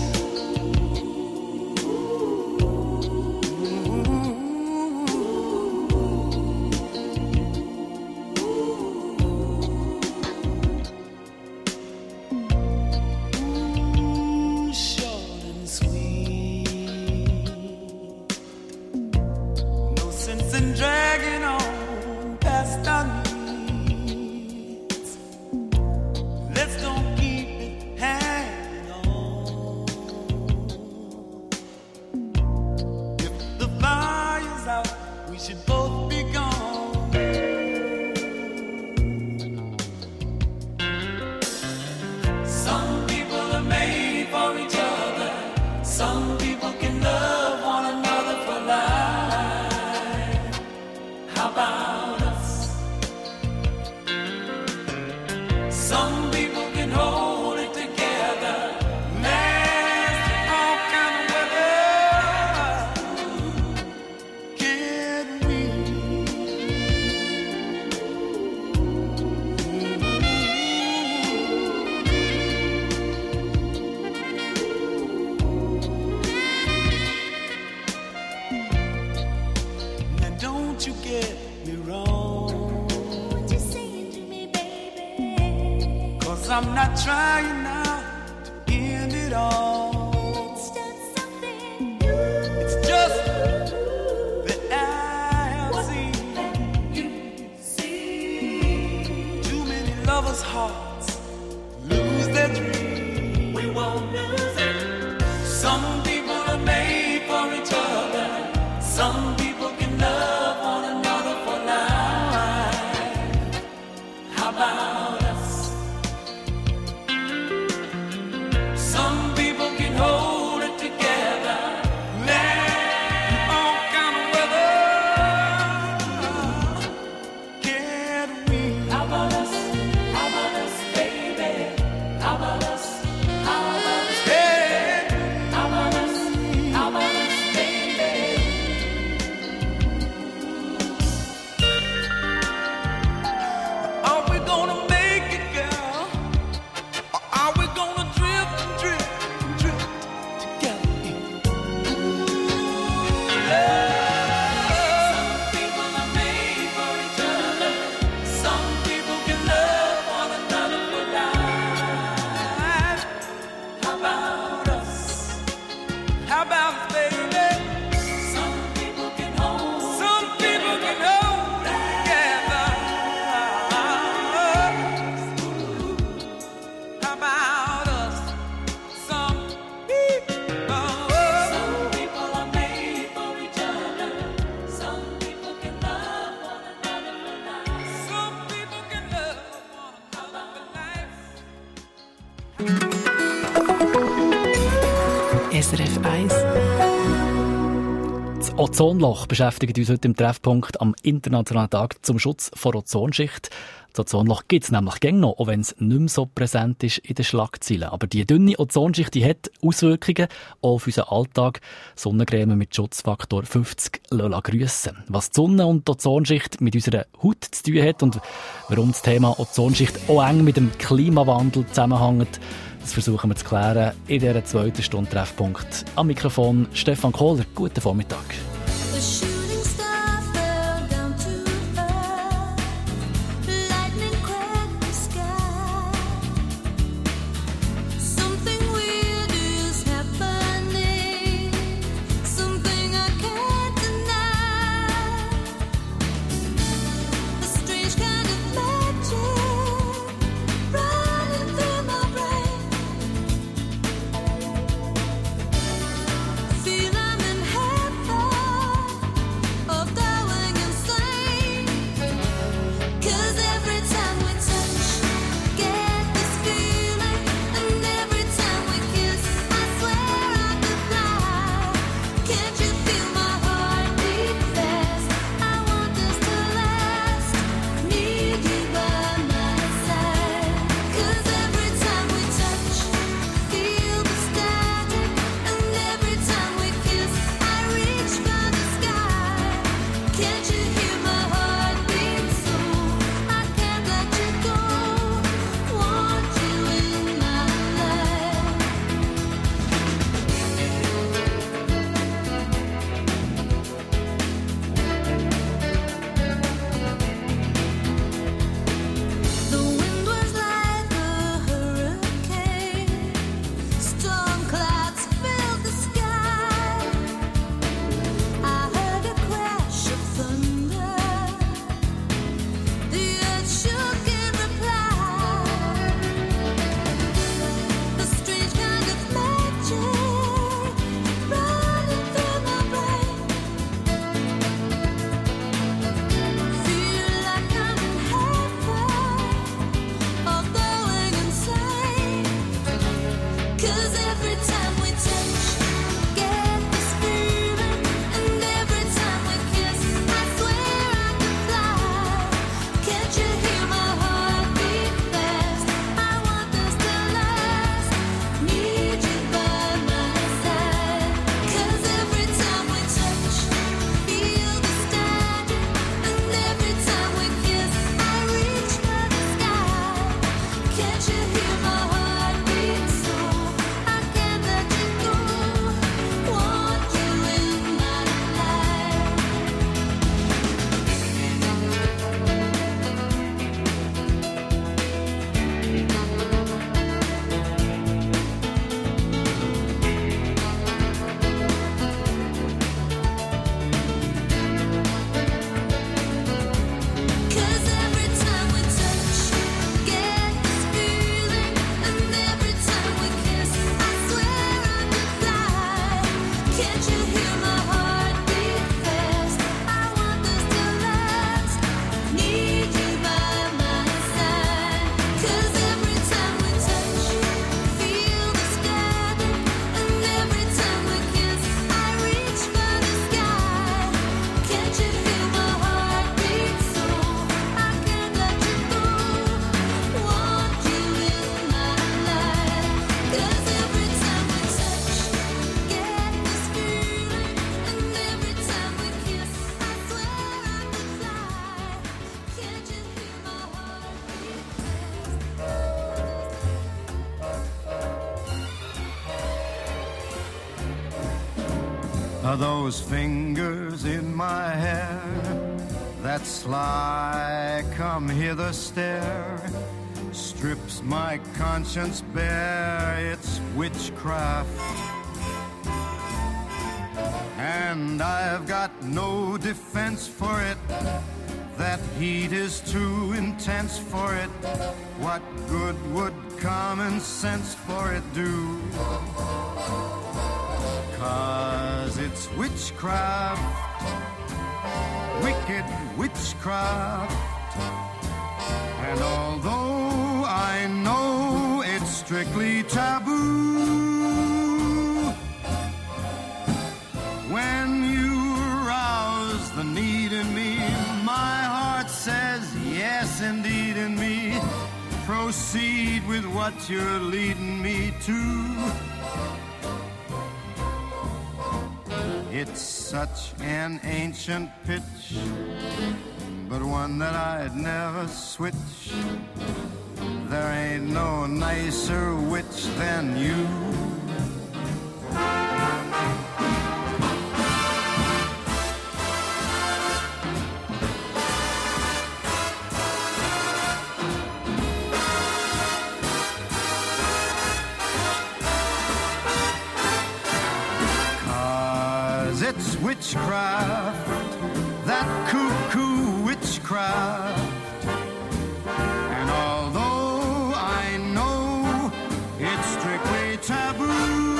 I'm not trying now to end it all. It's just that I have seen too many lovers' hearts lose their dreams. We won't lose it. Some people are made for each other. Some people can love one another for life. How about us? Some people can hold it together, land all kind of weather. Can't we? How about us? How about us, baby? How about us? How about us, baby? How about us? How about us, baby? Are we gonna make it, girl? Or are we gonna drift and drift and drift together? Some people are made for each other. Some people can love one another for life. How about us? How about us, baby? Some people can hold. Some people can hold together. How about us? Some people are made for each other. Some people can love one another for life. Some people can love one another for life. SRF 1. Das Ozonloch beschäftigt uns heute im Treffpunkt am Internationalen Tag zum Schutz vor Ozonschicht. Das Ozonloch gibt es nämlich gäng noch, auch wenn es nicht mehr so präsent ist in den Schlagzeilen. Aber die dünne Ozonschicht die hat Auswirkungen auch auf unseren Alltag. Sonnencreme mit Schutzfaktor 50 lassen grüssen. Was die Sonne und die Ozonschicht mit unserer Haut zu tun hat und warum das Thema Ozonschicht auch eng mit dem Klimawandel zusammenhängt, das versuchen wir zu klären in dieser 2. Stunde Treffpunkt. Am Mikrofon Stefan Kohler. Guten Vormittag. The shooting star fell down to earth. Lightning cracked the sky. Something weird is happening. Something I can't deny. A strange kind of magic running through my brain. Feel I'm in heaven. are those fingers in my hair that sly come hither stare, strips my conscience bare, it's witchcraft. And I've got no defense for it, that heat is too intense for it. What good would common sense for it do? 'Cause it's witchcraft, wicked witchcraft. And although I know it's strictly taboo, when you rouse the need in me, my heart says yes indeed in me. Proceed with what you're leading me to. It's such an ancient pitch, but one that I'd never switch. There ain't no nicer witch than you. 'Cause it's witchcraft, that cuckoo witchcraft. And although I know it's strictly taboo,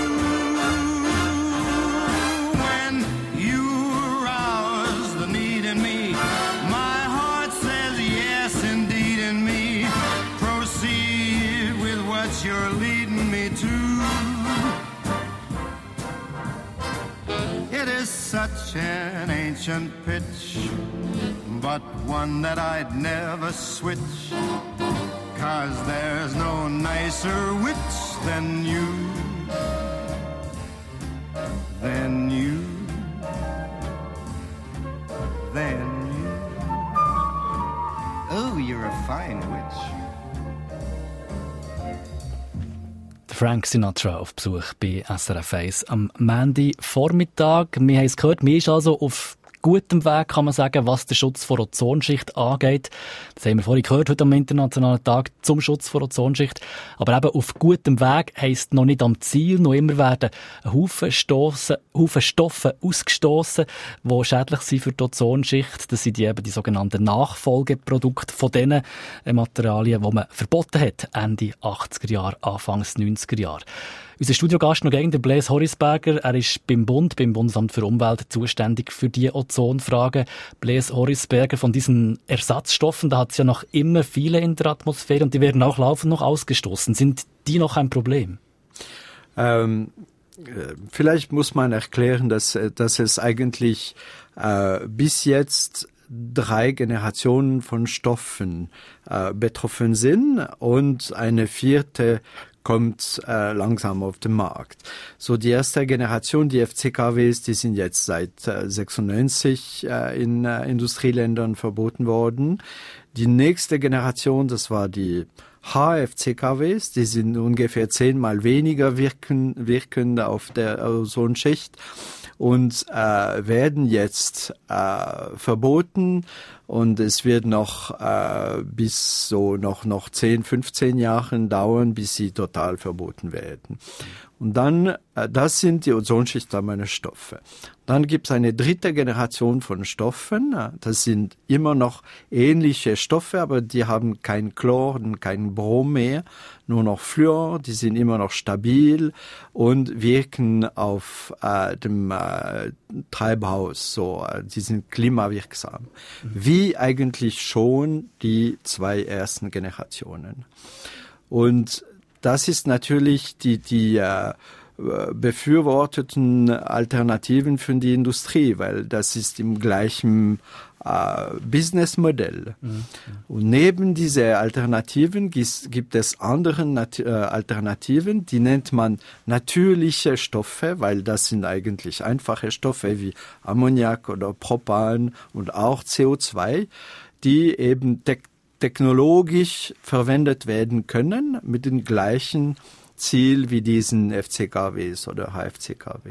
when you rouse the need in me, my heart says yes indeed in me. Proceed with what you're leading me to. It is such an ancient pitch, but one that I'd never switch. 'Cause there's no nicer witch than you. Than you. Than you. Oh, you're a fine witch. Frank Sinatra auf Besuch bei SRF 1 am Montagvormittag. Wir haben es gehört, mir ist also auf gutem Weg, kann man sagen, was den Schutz vor Ozonschicht angeht. Das haben wir vorhin gehört, heute am Internationalen Tag zum Schutz vor Ozonschicht. Aber eben auf gutem Weg heisst noch nicht am Ziel. Noch immer werden Haufen Stoffe ausgestoßen, die schädlich sind für die Ozonschicht. Das sind die sogenannten Nachfolgeprodukte von den Materialien, die man verboten hat, Ende 80er Jahre, Anfangs 90er Jahre. Unser Studiogast noch gegen den Blaise Horisberger. Er ist beim Bundesamt für Umwelt, zuständig für die Ozonfragen. Blaise Horisberger, von diesen Ersatzstoffen, da hat es ja noch immer viele in der Atmosphäre und die werden auch laufend noch ausgestoßen. Sind die noch ein Problem? Vielleicht muss man erklären, dass es eigentlich bis jetzt 3 Generationen von Stoffen betroffen sind und eine 4. kommt langsam auf den Markt. So die erste Generation, die FCKWs, die sind jetzt seit 96 in Industrieländern verboten worden. Die nächste Generation, das war die HFCKWs, die sind ungefähr 10-mal weniger wirkend auf der Ozonschicht und werden jetzt verboten und es wird noch bis so noch 10, 15 Jahren dauern, bis sie total verboten werden. Und dann, das sind die ozonschichtarmen Stoffe. Dann gibt es eine 3. Generation von Stoffen. Das sind immer noch ähnliche Stoffe, aber die haben kein Chlor und kein Brom mehr, nur noch Fluor. Die sind immer noch stabil und wirken auf dem Treibhaus. So, die sind klimawirksam. Wie eigentlich schon die 2 ersten Generationen. Und das ist natürlich die befürworteten Alternativen für die Industrie, weil das ist im gleichen Businessmodell. Mhm. Und neben diese Alternativen gibt es andere Alternativen, die nennt man natürliche Stoffe, weil das sind eigentlich einfache Stoffe wie Ammoniak oder Propan und auch CO2, die eben technologisch verwendet werden können mit dem gleichen Ziel wie diesen FCKWs oder HFCKWs.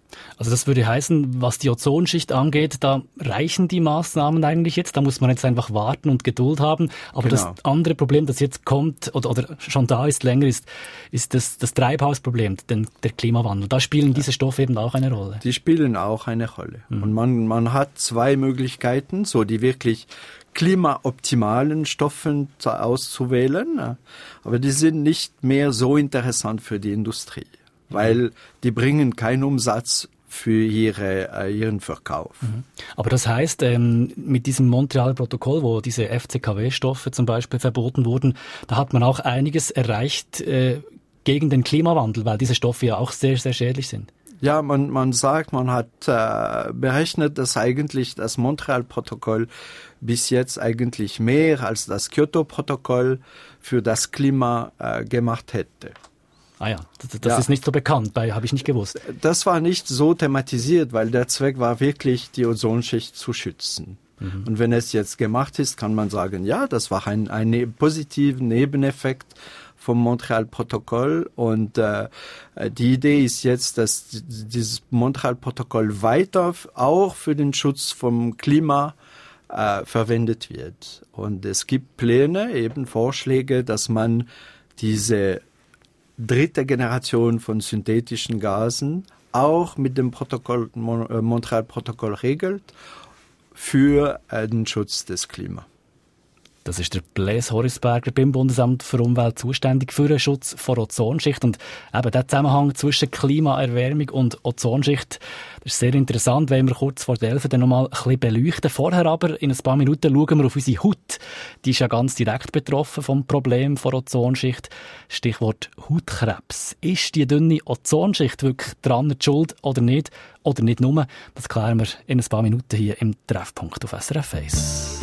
Also das würde heißen, was die Ozonschicht angeht, da reichen die Maßnahmen eigentlich jetzt. Da muss man jetzt einfach warten und Geduld haben. Aber Genau. das andere Problem, das jetzt kommt oder schon da ist länger, ist das Treibhausproblem, der Klimawandel. Da spielen diese Stoffe eben auch eine Rolle. Die spielen auch eine Rolle. Und man hat zwei Möglichkeiten, so die wirklich klimaoptimalen Stoffen auszuwählen. Aber die sind nicht mehr so interessant für die Industrie, weil die bringen keinen Umsatz für ihren Verkauf. Aber das heißt, mit diesem Montrealer Protokoll, wo diese FCKW-Stoffe zum Beispiel verboten wurden, da hat man auch einiges erreicht gegen den Klimawandel, weil diese Stoffe ja auch sehr, sehr schädlich sind. Ja, man sagt, man hat berechnet, dass eigentlich das Montreal-Protokoll bis jetzt eigentlich mehr als das Kyoto-Protokoll für das Klima gemacht hätte. Ah ja, das ist nicht so bekannt, habe ich nicht gewusst. Das war nicht so thematisiert, weil der Zweck war wirklich, die Ozonschicht zu schützen. Und wenn es jetzt gemacht ist, kann man sagen, ja, das war ein positiver Nebeneffekt vom Montreal-Protokoll. Und die Idee ist jetzt, dass dieses Montreal-Protokoll weiter auch für den Schutz vom Klima verwendet wird. Und es gibt Pläne, eben Vorschläge, dass man diese dritte Generation von synthetischen Gasen auch mit dem Montreal-Protokoll regelt für den Schutz des Klimas. Das ist der Blaise Horisberger beim Bundesamt für Umwelt zuständig für den Schutz vor Ozonschicht. Und eben der Zusammenhang zwischen Klimaerwärmung und Ozonschicht, das ist sehr interessant, wenn wir kurz vor der 11 dann noch mal ein bisschen beleuchten. Vorher aber, in ein paar Minuten, schauen wir auf unsere Haut. Die ist ja ganz direkt betroffen vom Problem der Ozonschicht. Stichwort Hautkrebs. Ist die dünne Ozonschicht wirklich dran die Schuld oder nicht? Oder nicht nur? Das klären wir in ein paar Minuten hier im Treffpunkt auf SRF 1.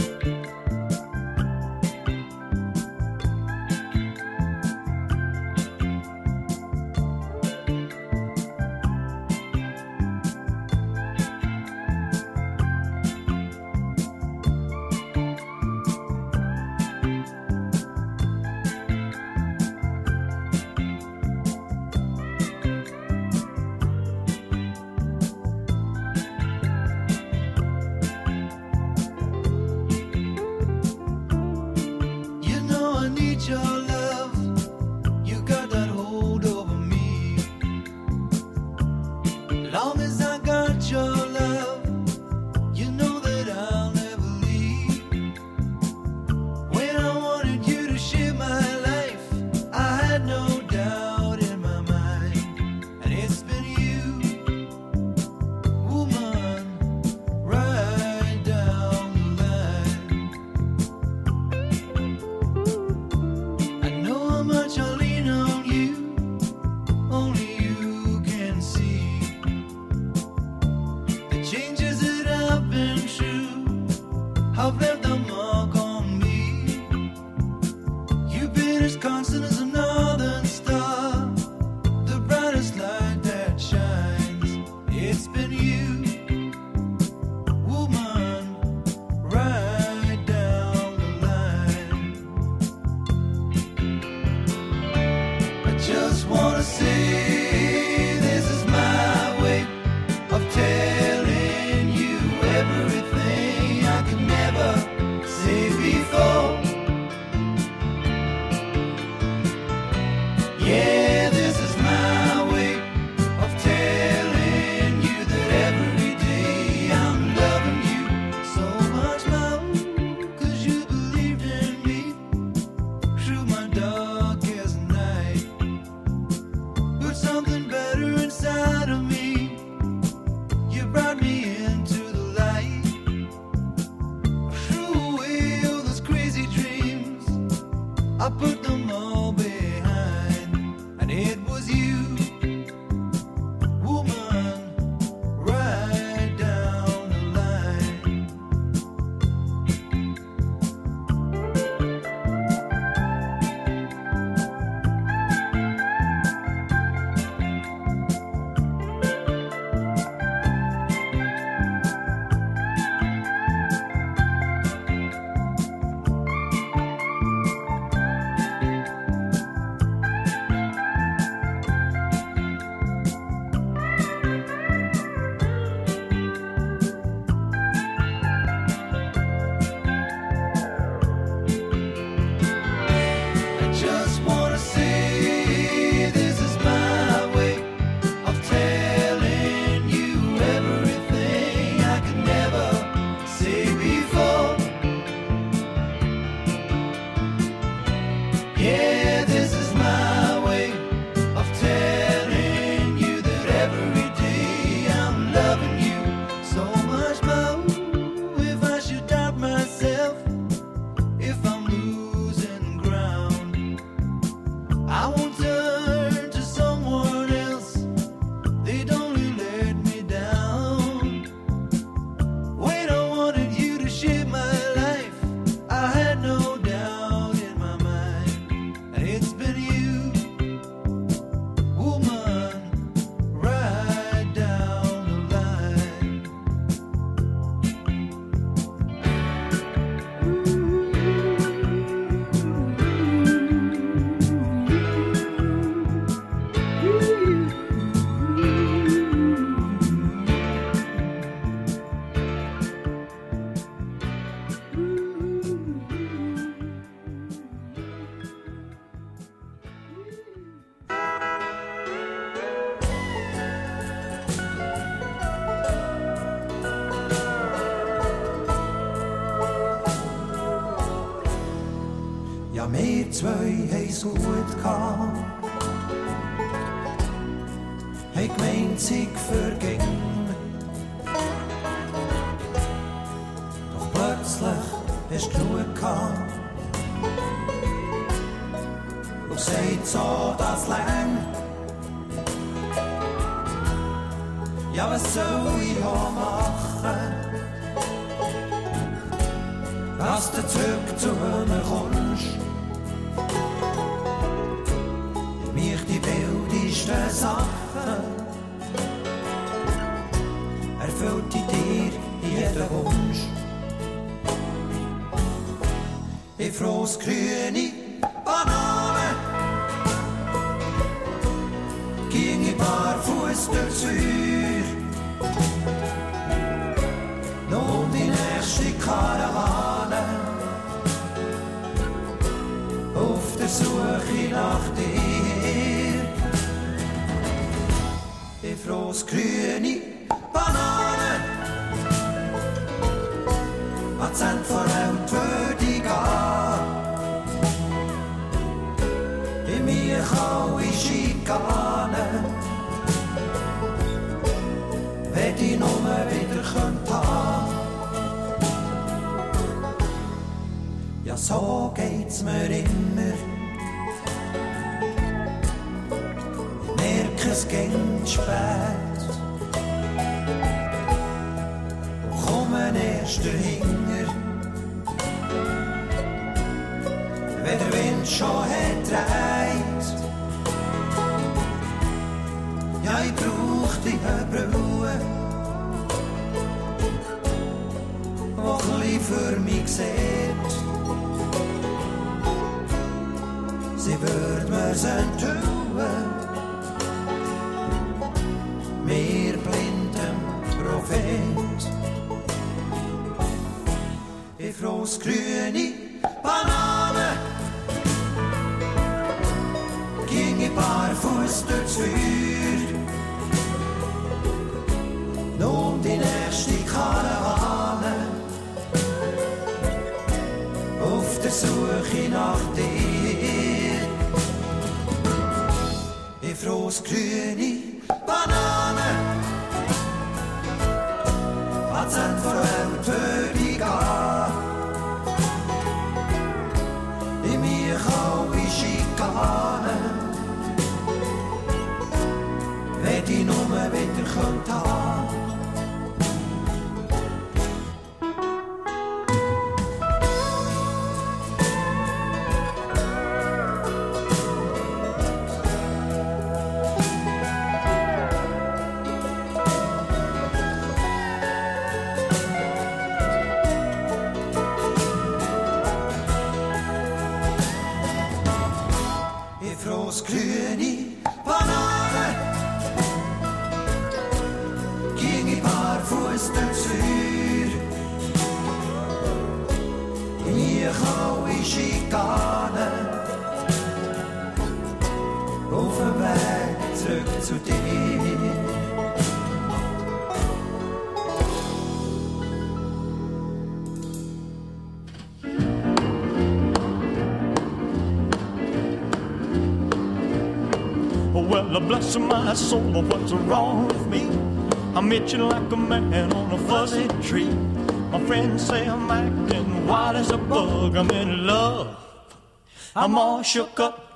etwas gut gehabt. Hey, gemeint, sie verging. Doch plötzlich hast du genug gehabt. Und sagt so, das lang. Ja, was soll ich auch machen? Dass du zurück zu mir kommst. Mich die wildesten Sachen erfüllt in dir jeden Wunsch. Ich froh's grüne Banane, ging ich barfuß durchs Feuer. Nun die nächste Karawane, auf der Suche nach dir. Ich froh's grüne Banane, ans Ende vor Welt würde ich gehen. In mir alle Schikane, wenn ich nur wieder könnte haben. Ja, so geht's mir immer. Ich merke, es geht spät. Und komme erst dahinter, wenn der Wind schon hat dreht. Ja, ich brauch die Brille, die ein für mich sieht. Sie wird mir's enthüllen, mir blindem Prophet. Ich froh's grüne Banane, ging ich barfuß durchs Feuer. Nun die nächste Karawane, auf der Suche nach dir. Ich froh's grüne Banane, ans Ende vor Welt würde ich gehen. In mir alle Schikane, wenn ich nur wieder könnte haben. Froh's grüne Banane, ging ich barfuß durchs Feuer. In mir alle Schikane, auf dem Weg zurück zu dir. Well, bless my soul, what's wrong with me? I'm itching like a man on a fuzzy tree. My friends say I'm acting wild as a bug. I'm in love, I'm all shook up.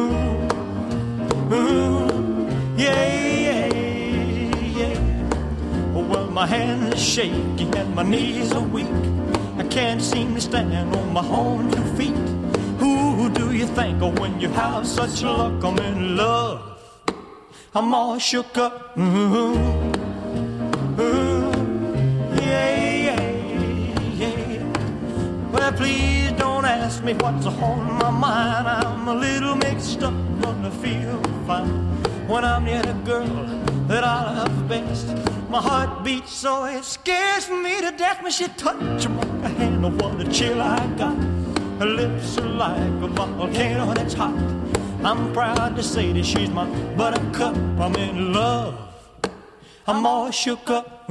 Yeah, yeah, yeah. Well, my hands are shaky and my knees are weak. I can't seem to stand on my own 2 feet. Who do you think of when you have such luck? I'm in love, I'm all shook up. Yeah, yeah, yeah. Well, please don't ask me what's on my mind. I'm a little mixed up, but I feel fine when I'm near the girl that I love best. My heart beats so it scares me to death when she touches my hand. Oh, what a chill I got. Her lips are like a volcano that's hot. I'm proud to say that she's my buttercup. I'm in love, I'm all shook up.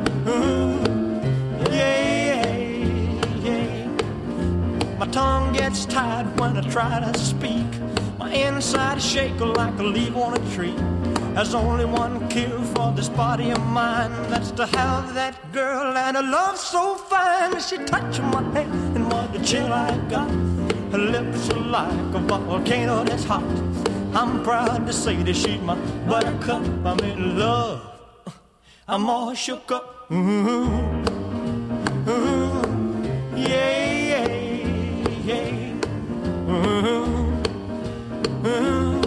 Yeah, yeah, yeah. My tongue gets gets tired when I try to speak. My inside is shaking like a leaf on a tree. There's only one cure for this body of mine. That's to have that girl and a love so fine. She touched my head and what a chill I got. Her lips are like a volcano that's hot. I'm proud to say that she's my buttercup. I'm in love. I'm all shook up. Ooh, ooh, yeah, yeah, yeah. Ooh, ooh,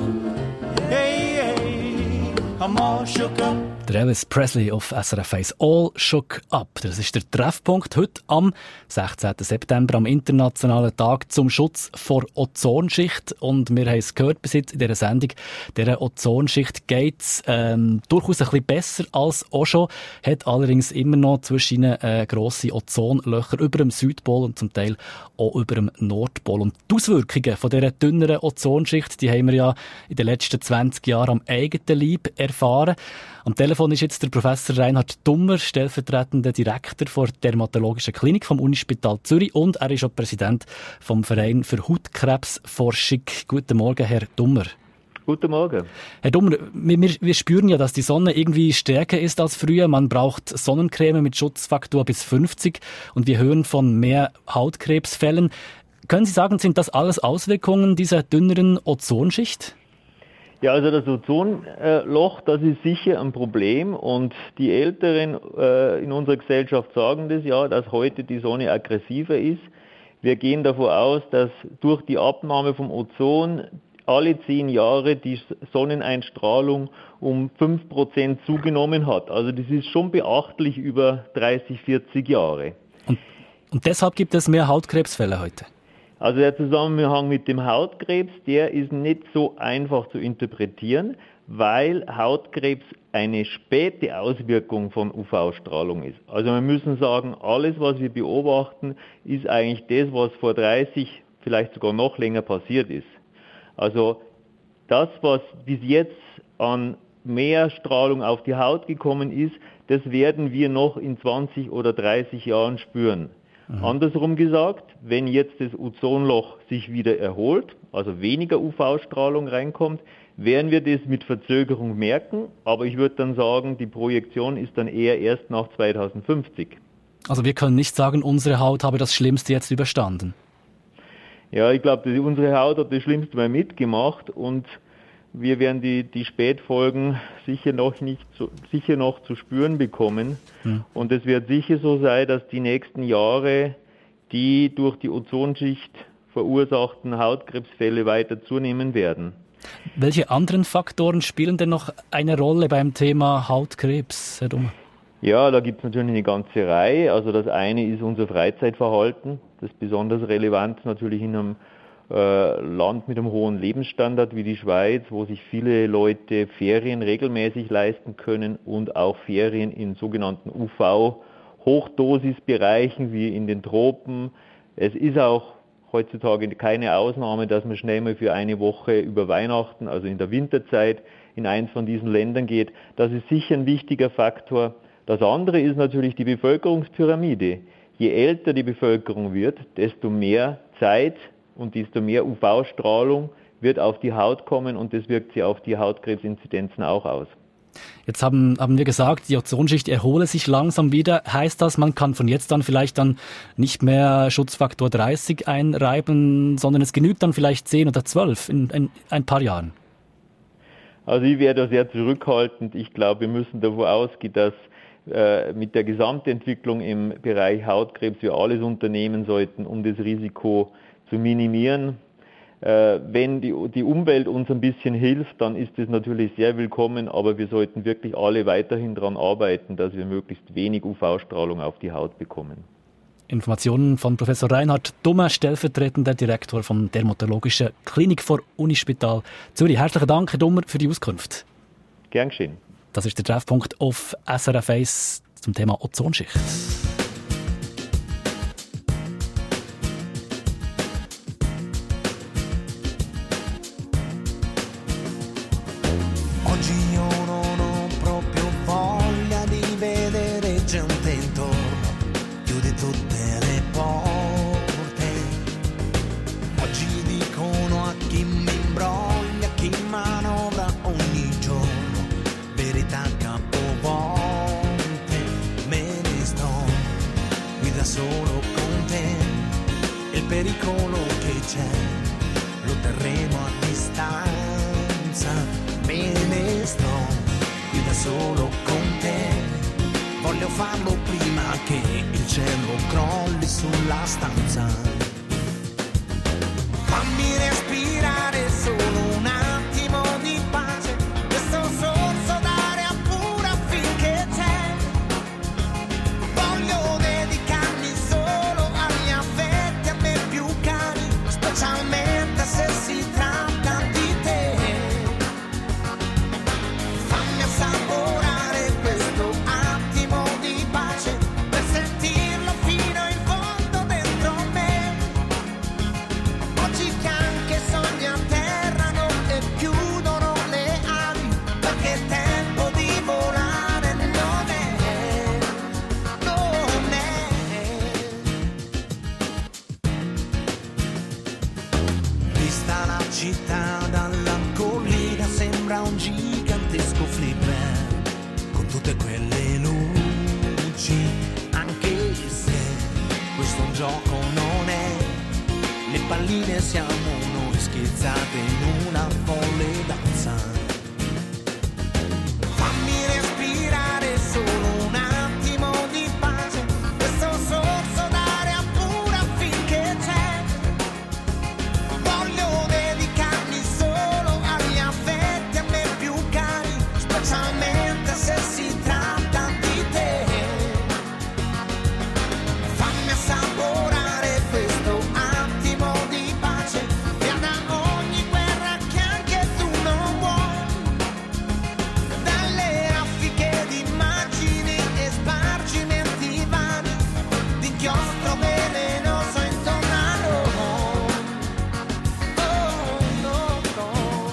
yeah, yeah. I'm all shook up. Der Elvis Presley auf SRF 1 All Shook Up. Das ist der Treffpunkt heute am 16. September, am Internationalen Tag zum Schutz vor Ozonschicht. Und wir haben es gehört bis jetzt in dieser Sendung, dieser Ozonschicht geht es durchaus ein bisschen besser als auch schon, hat allerdings immer noch zwischen ihnen grosse Ozonlöcher über dem Südpol und zum Teil auch über dem Nordpol. Und die Auswirkungen von dieser dünneren Ozonschicht, die haben wir ja in den letzten 20 Jahren am eigenen Leib erfahren. Am Telefon ist jetzt der Professor Reinhard Dummer, stellvertretender Direktor der Dermatologischen Klinik vom Unispital Zürich, und er ist auch Präsident vom Verein für Hautkrebsforschung. Guten Morgen, Herr Dummer. Guten Morgen. Herr Dummer, wir spüren ja, dass die Sonne irgendwie stärker ist als früher. Man braucht Sonnencreme mit Schutzfaktor bis 50 und wir hören von mehr Hautkrebsfällen. Können Sie sagen, sind das alles Auswirkungen dieser dünneren Ozonschicht? Ja, also das Ozonloch, das ist sicher ein Problem, und die Älteren in unserer Gesellschaft sagen das ja, dass heute die Sonne aggressiver ist. Wir gehen davon aus, dass durch die Abnahme vom Ozon alle 10 Jahre die Sonneneinstrahlung um 5% zugenommen hat. Also das ist schon beachtlich über 30, 40 Jahre. Und deshalb gibt es mehr Hautkrebsfälle heute? Also der Zusammenhang mit dem Hautkrebs, der ist nicht so einfach zu interpretieren, weil Hautkrebs eine späte Auswirkung von UV-Strahlung ist. Also wir müssen sagen, alles, was wir beobachten, ist eigentlich das, was vor 30, vielleicht sogar noch länger passiert ist. Also das, was bis jetzt an mehr Strahlung auf die Haut gekommen ist, das werden wir noch in 20 oder 30 Jahren spüren. Andersrum gesagt, wenn jetzt das Ozonloch sich wieder erholt, also weniger UV-Strahlung reinkommt, werden wir das mit Verzögerung merken, aber ich würde dann sagen, die Projektion ist dann eher erst nach 2050. Also wir können nicht sagen, unsere Haut habe das Schlimmste jetzt überstanden. Ja, ich glaube, unsere Haut hat das Schlimmste mal mitgemacht, und wir werden die Spätfolgen sicher noch zu spüren bekommen. Und es wird sicher so sein, dass die nächsten Jahre die durch die Ozonschicht verursachten Hautkrebsfälle weiter zunehmen werden. Welche anderen Faktoren spielen denn noch eine Rolle beim Thema Hautkrebs, Herr Dummer? Ja, da gibt es natürlich eine ganze Reihe. Also das eine ist unser Freizeitverhalten. Das ist besonders relevant natürlich in einem Land mit einem hohen Lebensstandard wie die Schweiz, wo sich viele Leute Ferien regelmäßig leisten können und auch Ferien in sogenannten UV-Hochdosisbereichen wie in den Tropen. Es ist auch heutzutage keine Ausnahme, dass man schnell mal für eine Woche über Weihnachten, also in der Winterzeit, in eins von diesen Ländern geht. Das ist sicher ein wichtiger Faktor. Das andere ist natürlich die Bevölkerungspyramide. Je älter die Bevölkerung wird, desto mehr Zeit und desto mehr UV-Strahlung wird auf die Haut kommen, und das wirkt sich auf die Hautkrebsinzidenzen auch aus. Jetzt haben wir gesagt, die Ozonschicht erhole sich langsam wieder. Heißt das, man kann von jetzt an vielleicht dann nicht mehr Schutzfaktor 30 einreiben, sondern es genügt dann vielleicht 10 oder 12 in ein paar Jahren? Also ich wäre da sehr zurückhaltend. Ich glaube, wir müssen davon ausgehen, dass mit der Gesamtentwicklung im Bereich Hautkrebs wir alles unternehmen sollten, um das Risiko zu minimieren. Wenn die Umwelt uns ein bisschen hilft, dann ist das natürlich sehr willkommen, aber wir sollten wirklich alle weiterhin daran arbeiten, dass wir möglichst wenig UV-Strahlung auf die Haut bekommen. Informationen von Professor Reinhard Dummer, stellvertretender Direktor von Dermatologischen Klinik vor Unispital Zürich. Herzlichen Dank, Herr Dummer, für die Auskunft. Gern geschehen. Das ist der Treffpunkt auf SRF 1 zum Thema Ozonschicht. pericolo che c'è lo terremo a distanza. Me ne sto qui da solo con te, voglio farlo prima che il cielo crolli sulla stanza. Fammi respirare solo un attimo di pace, questo sorso d'aria pura finché c'è. Voglio dedicarmi solo agli affetti a me più cari, specialmente se si tratta di te. Fammi assaporare questo attimo di pace per sentirlo fino in fondo dentro me. Oggi che anche sogni atterrano e chiudono le ali, perché è tempo di volare non è. Vista la città dalla collina sembra un gigantesco flipper con tutte quelle luci, anche se questo un gioco non è. Le palline siamo noi schizzate in una folle danza. Fammi respirare solo un attimo di pace, questo sorso d'aria pura finché c'è. Voglio dedicarmi solo agli affetti a me più cari, specialmente se si tratta di te. Fammi assaporare questo attimo di pace, via da ogni guerra che anche tu non vuoi, dalle raffiche di immagini e spargimenti vani, di inchiostro velenoso intorno a noi. Oh no, no.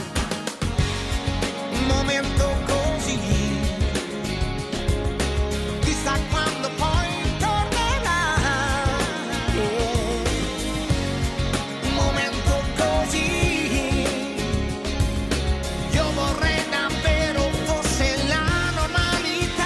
Un momento così, chissà quando poi tornerà. Un momento così, io vorrei davvero fosse la normalità.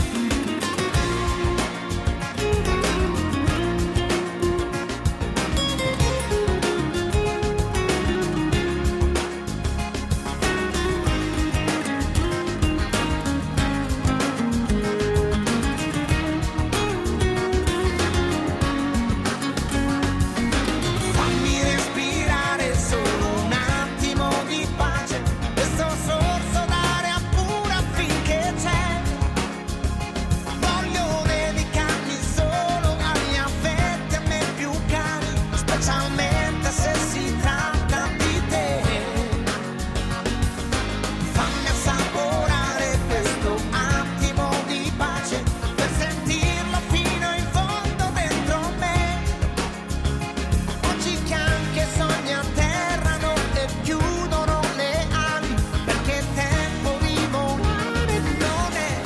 Fammi respirare solo un attimo di pace, questo sorso d'aria pura finché c'è. Voglio dedicarmi solo agli affetti a me più cari, specialmente se si tratta di te. Fammi assaporare questo attimo di pace per sentirlo fino in fondo dentro me. Oggi che anche sogni atterrano e chiudono le ali, perché è tempo di volare non è.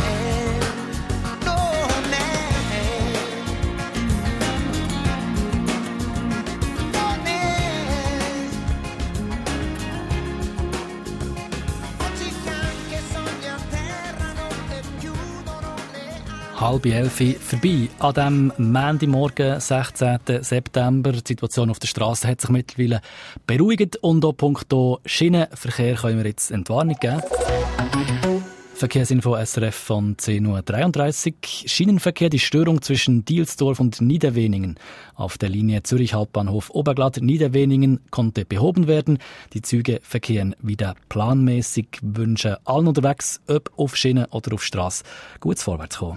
Oggi che anche sogni atterrano e chiudono le ali. 10:30 vorbei an diesem Montagmorgen, 16. September. Die Situation auf der Straße hat sich mittlerweile beruhigt und auch punkto Schienenverkehr können wir jetzt Entwarnung geben. Verkehrsinfo SRF von 10:33 Uhr. Schienenverkehr, die Störung zwischen Dielsdorf und Niederweningen auf der Linie Zürich Hauptbahnhof Oberglatt-Niederweningen konnte behoben werden. Die Züge verkehren wieder planmäßig. Wünschen allen unterwegs, ob auf Schiene oder auf Strasse, gutes Vorwärtskommen.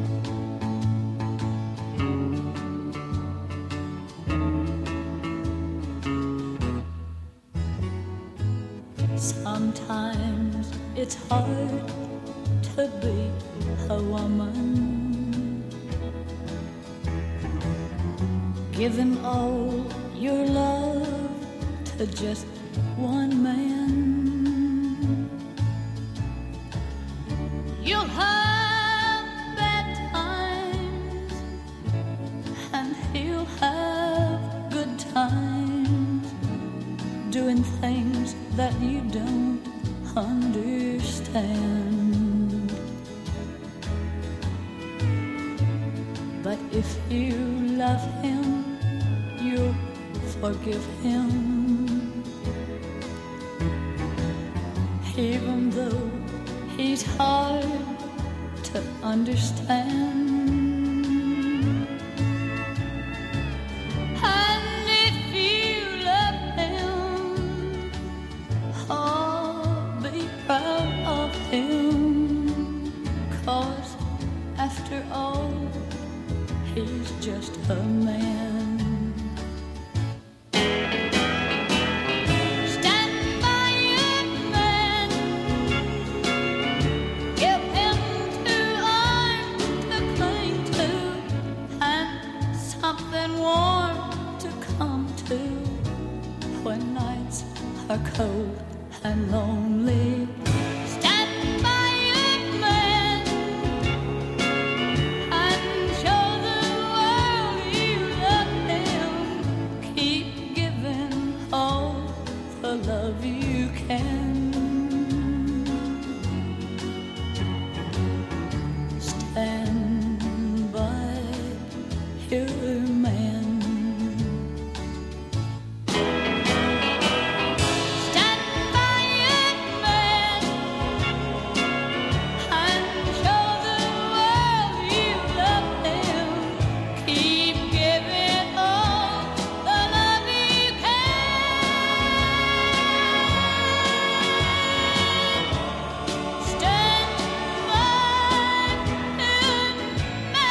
Sometimes it's hard to be a woman, giving all your love to just one man. You'll have bad times and he'll have good times, doing things that you don't understand. But if you love him, you'll forgive him, even though he's hard to understand. And if you love him, oh, be proud of him, 'cause after all, he's just a man. Stand by your man, give him 2 arms to cling to, and something warm to come to when nights are cold and lonely. Stand by your man and show the world you love him. Keep giving all the love you can. Stand by your man. Stand by your man and show the world you love him. Keep giving all the love you can. Stand by your man.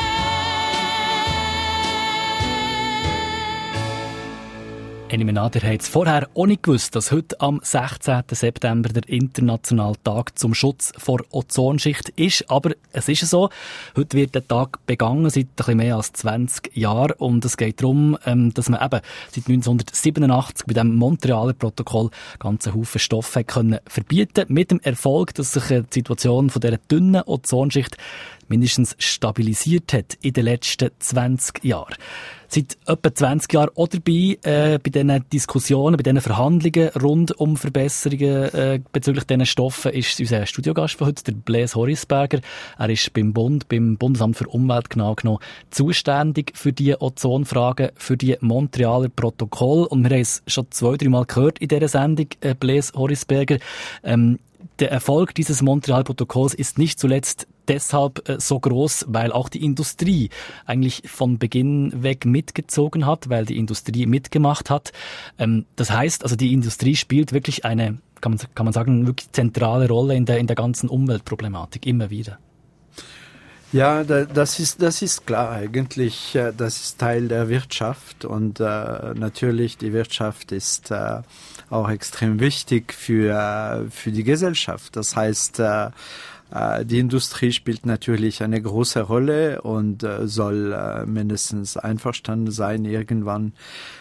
Ich nehme an, ihr habt es vorher auch nicht gewusst, dass heute am 16. September der internationale Tag zum Schutz vor Ozonschicht ist. Aber es ist so, heute wird der Tag begangen seit ein bisschen mehr als 20 Jahren. Und es geht darum, dass man eben seit 1987 bei dem Montrealer Protokoll ganze Haufen Stoffe hat können verbieten, mit dem Erfolg, dass sich die Situation von dieser dünnen Ozonschicht mindestens stabilisiert hat in den letzten 20 Jahren. Seit etwa 20 Jahren auch dabei bei diesen Diskussionen, bei diesen Verhandlungen rund um Verbesserungen bezüglich diesen Stoffen ist unser Studiogast von heute, der Blaise Horisberger. Er ist beim Bund, beim Bundesamt für Umwelt genau genommen, zuständig für die Ozonfragen, für die Montrealer Protokoll. Und wir haben es schon 2-3 Mal gehört in dieser Sendung, Blaise Horisberger. Der Erfolg dieses Montreal-Protokolls ist nicht zuletzt deshalb so groß, weil auch die Industrie eigentlich von Beginn weg mitgezogen hat, weil die Industrie mitgemacht hat. Das heißt, also die Industrie spielt wirklich eine, kann man sagen, wirklich zentrale Rolle in der ganzen Umweltproblematik, immer wieder. Ja, das ist klar eigentlich. Das ist Teil der Wirtschaft und natürlich die Wirtschaft ist auch extrem wichtig für die Gesellschaft. Das heißt, die Industrie spielt natürlich eine große Rolle und soll mindestens einverstanden sein irgendwann,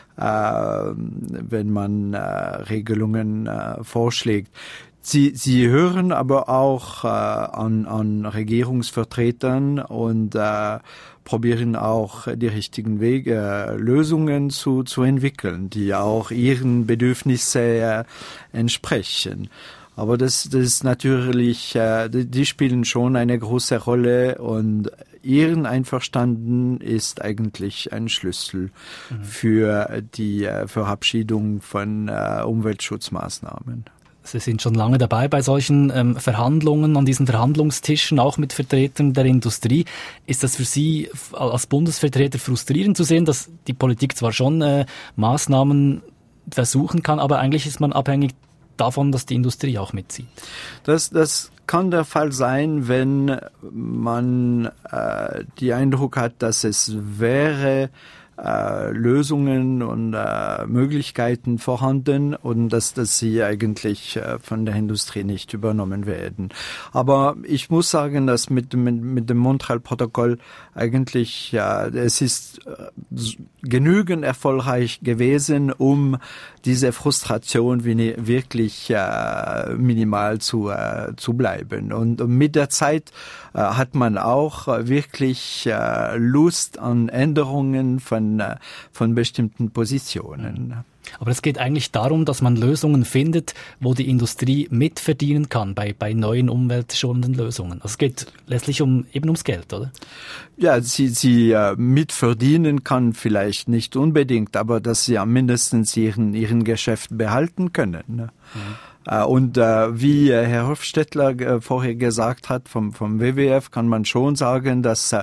wenn man Regelungen vorschlägt. Sie hören aber auch an Regierungsvertretern und probieren auch die richtigen Wege, Lösungen zu entwickeln, die auch ihren Bedürfnissen entsprechen. Aber das ist natürlich, die spielen schon eine große Rolle und ihren Einverstanden ist eigentlich ein Schlüssel für die Verabschiedung von Umweltschutzmaßnahmen. Sie sind schon lange dabei bei solchen Verhandlungen, an diesen Verhandlungstischen, auch mit Vertretern der Industrie. Ist das für Sie als Bundesvertreter frustrierend zu sehen, dass die Politik zwar schon Maßnahmen versuchen kann, aber eigentlich ist man abhängig davon, dass die Industrie auch mitzieht? Das kann der Fall sein, wenn man die Eindruck hat, dass es wäre Lösungen und Möglichkeiten vorhanden und dass sie eigentlich von der Industrie nicht übernommen werden. Aber ich muss sagen, dass mit dem Montreal-Protokoll eigentlich, es ist genügend erfolgreich gewesen, um diese Frustration wirklich minimal zu bleiben. Und mit der Zeit hat man auch wirklich Lust an Änderungen von bestimmten Positionen. Aber es geht eigentlich darum, dass man Lösungen findet, wo die Industrie mitverdienen kann bei neuen umweltschonenden Lösungen. Also es geht letztlich ums Geld, oder? Ja, sie mitverdienen kann vielleicht nicht unbedingt, aber dass sie mindestens ihren Geschäft behalten können. Ne? Und wie Herr Hofstettler vorher gesagt hat vom WWF, kann man schon sagen, dass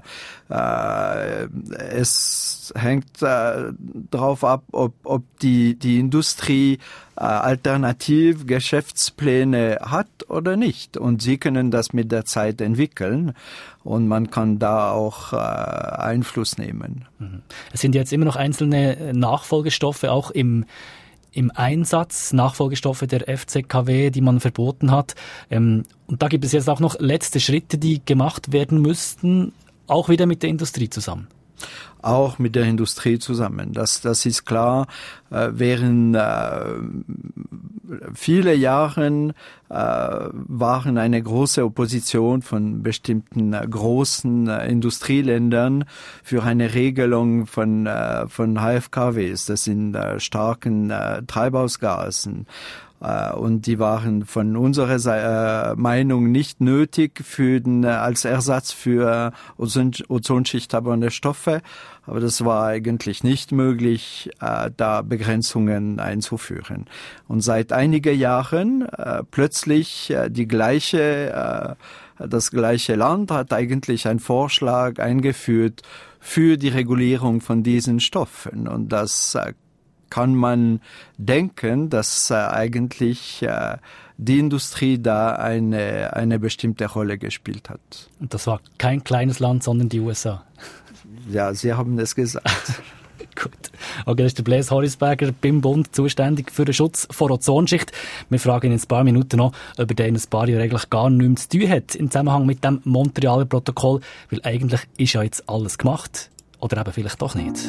es hängt darauf ab, ob die Industrie alternativ Geschäftspläne hat oder nicht. Und sie können das mit der Zeit entwickeln und man kann da auch Einfluss nehmen. Es sind jetzt immer noch einzelne Nachfolgestoffe auch im Einsatz, Nachfolgestoffe der FCKW, die man verboten hat. Und da gibt es jetzt auch noch letzte Schritte, die gemacht werden müssten, auch wieder mit der Industrie zusammen. Auch mit der Industrie zusammen. Das ist klar. Während viele Jahren waren eine große Opposition von bestimmten großen Industrieländern für eine Regelung von HFKWs. Das sind starken Treibhausgasen. Und die waren von unserer Meinung nicht nötig als Ersatz für ozonschichthabernde Stoffe. Aber das war eigentlich nicht möglich, da Begrenzungen einzuführen. Und seit einigen Jahren plötzlich das gleiche Land hat eigentlich einen Vorschlag eingeführt für die Regulierung von diesen Stoffen. Und das kann man denken, dass eigentlich die Industrie da eine bestimmte Rolle gespielt hat. Und das war kein kleines Land, sondern die USA. Ja, Sie haben es gesagt. Gut. Okay, das ist der Blaise Horisberger beim Bund zuständig für den Schutz vor Ozonschicht. Wir fragen in ein paar Minuten noch, ob er den in ein paar Jahren eigentlich gar nichts zu tun hat im Zusammenhang mit dem Montrealer Protokoll, weil eigentlich ist ja jetzt alles gemacht. Oder eben vielleicht doch nicht.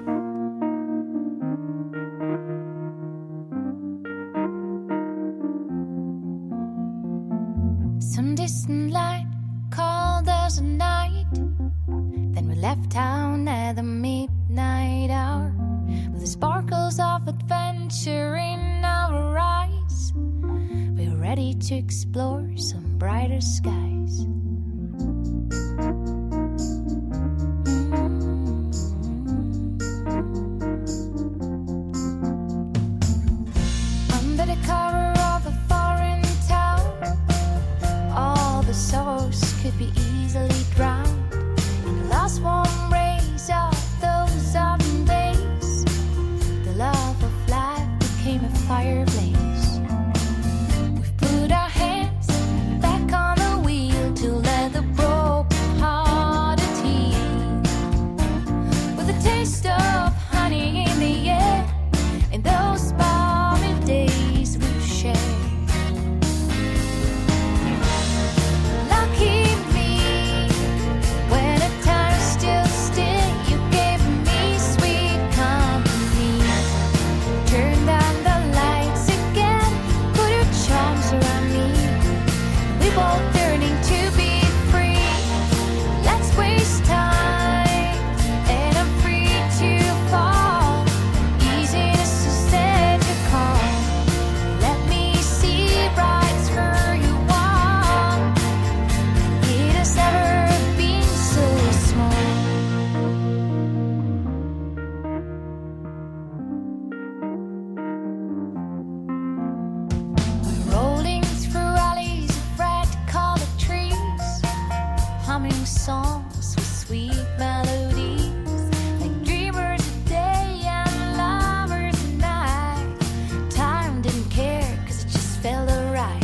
Some distant light called us a night. Then we left town at the midnight hour, with the sparkles of adventure in our eyes. We were ready to explore some brighter skies. Under the cover of a foreign town, all the sorrows could be easily drowned in the last warm rays of those autumn days. The love of life became a fire blaze. We've put our hands back on the wheel to let the broken hearted heal, with a taste of honey in the air in those balmy days we've shared. Lucky me, when at times still still, you gave me sweet company. Turn down the lights again, put your charms around me. We both yearning to be free. Let's waste time, and I'm free to fall. Easiness is there to call. Let me see right through you all. It has never been so small. We're rolling through alleys of red-colored trees, humming songs with sweet melodies, like dreamers at day and lovers at night. Time didn't care, 'cause it just felt alright.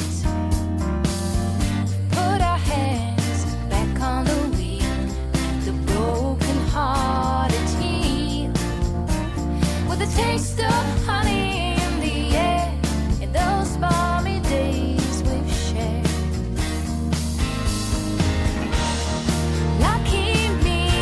Put our hands back on the wheel, the broken hearted heal, with a taste of honey in the air in those balmy days we've shared. Lucky me,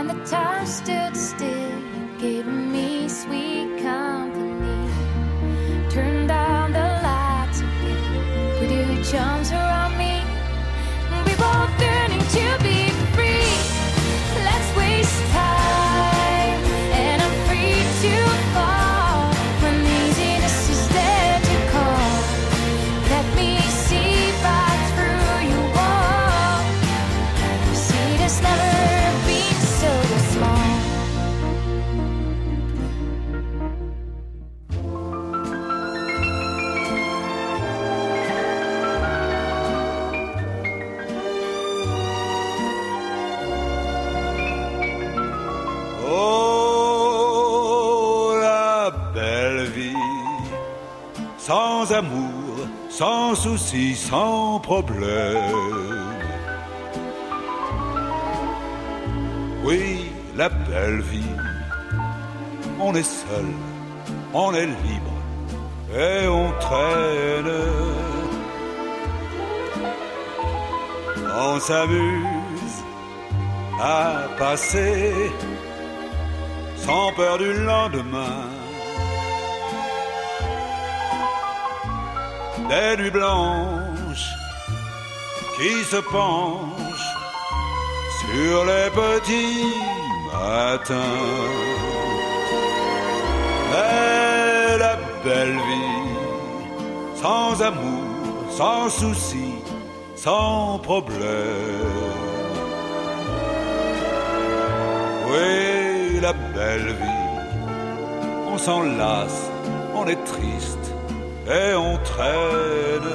the time stood still, you gave me sweet company. Turn down the lights again, put your arms around me. We both yearning to be free. Let's waste time, and I'm free to fall when easiness is there to call. Let me see right through your wall. See, there's never been so small. Oh, la belle vie, sans amour, sans souci, sans problème. Oui, la belle vie, on est seul, on est libre et on traîne. On s'amuse à passer sans peur du lendemain. Des nuits blanches qui se penchent sur les petits matins. Mais la belle vie, sans amour, sans souci, sans problème. Oui, la belle vie, on s'en lasse, on est triste et on traîne.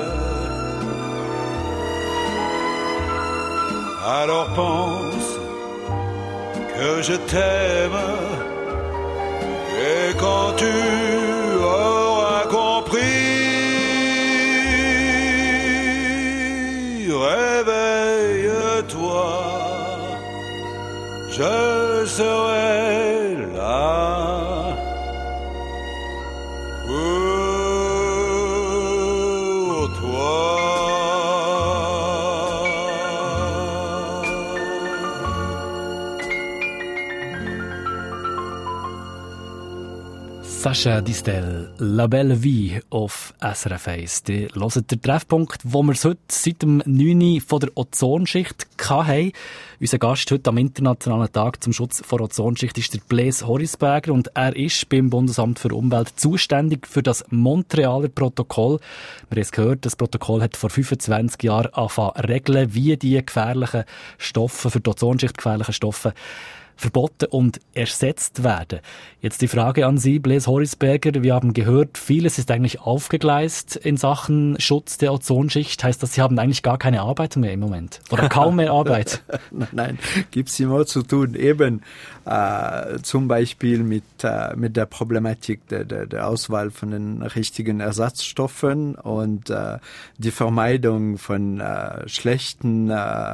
Alors pense que je t'aime, et quand tu auras compris, réveille-toi, je serai là pour toi. Sascha Distel, La Belle Vie auf SRF 1. Die hört den Treffpunkt, wo wir es heute seit dem 9. von der Ozonschicht hatten. Unser Gast heute am Internationalen Tag zum Schutz vor Ozonschicht ist der Blaise Horisberger und er ist beim Bundesamt für Umwelt zuständig für das Montrealer Protokoll. Wir haben es gehört, das Protokoll hat vor 25 Jahren angefangen regeln, wie die gefährlichen Stoffe, für die Ozonschicht gefährlichen Stoffe verboten und ersetzt werden. Jetzt die Frage an Sie, Blaise Horisberger. Wir haben gehört, vieles ist eigentlich aufgegleist in Sachen Schutz der Ozonschicht. Heißt das, Sie haben eigentlich gar keine Arbeit mehr im Moment? Oder kaum mehr Arbeit? Nein, gibt's immer zu tun. Eben zum Beispiel mit der Problematik der Auswahl von den richtigen Ersatzstoffen und die Vermeidung von schlechten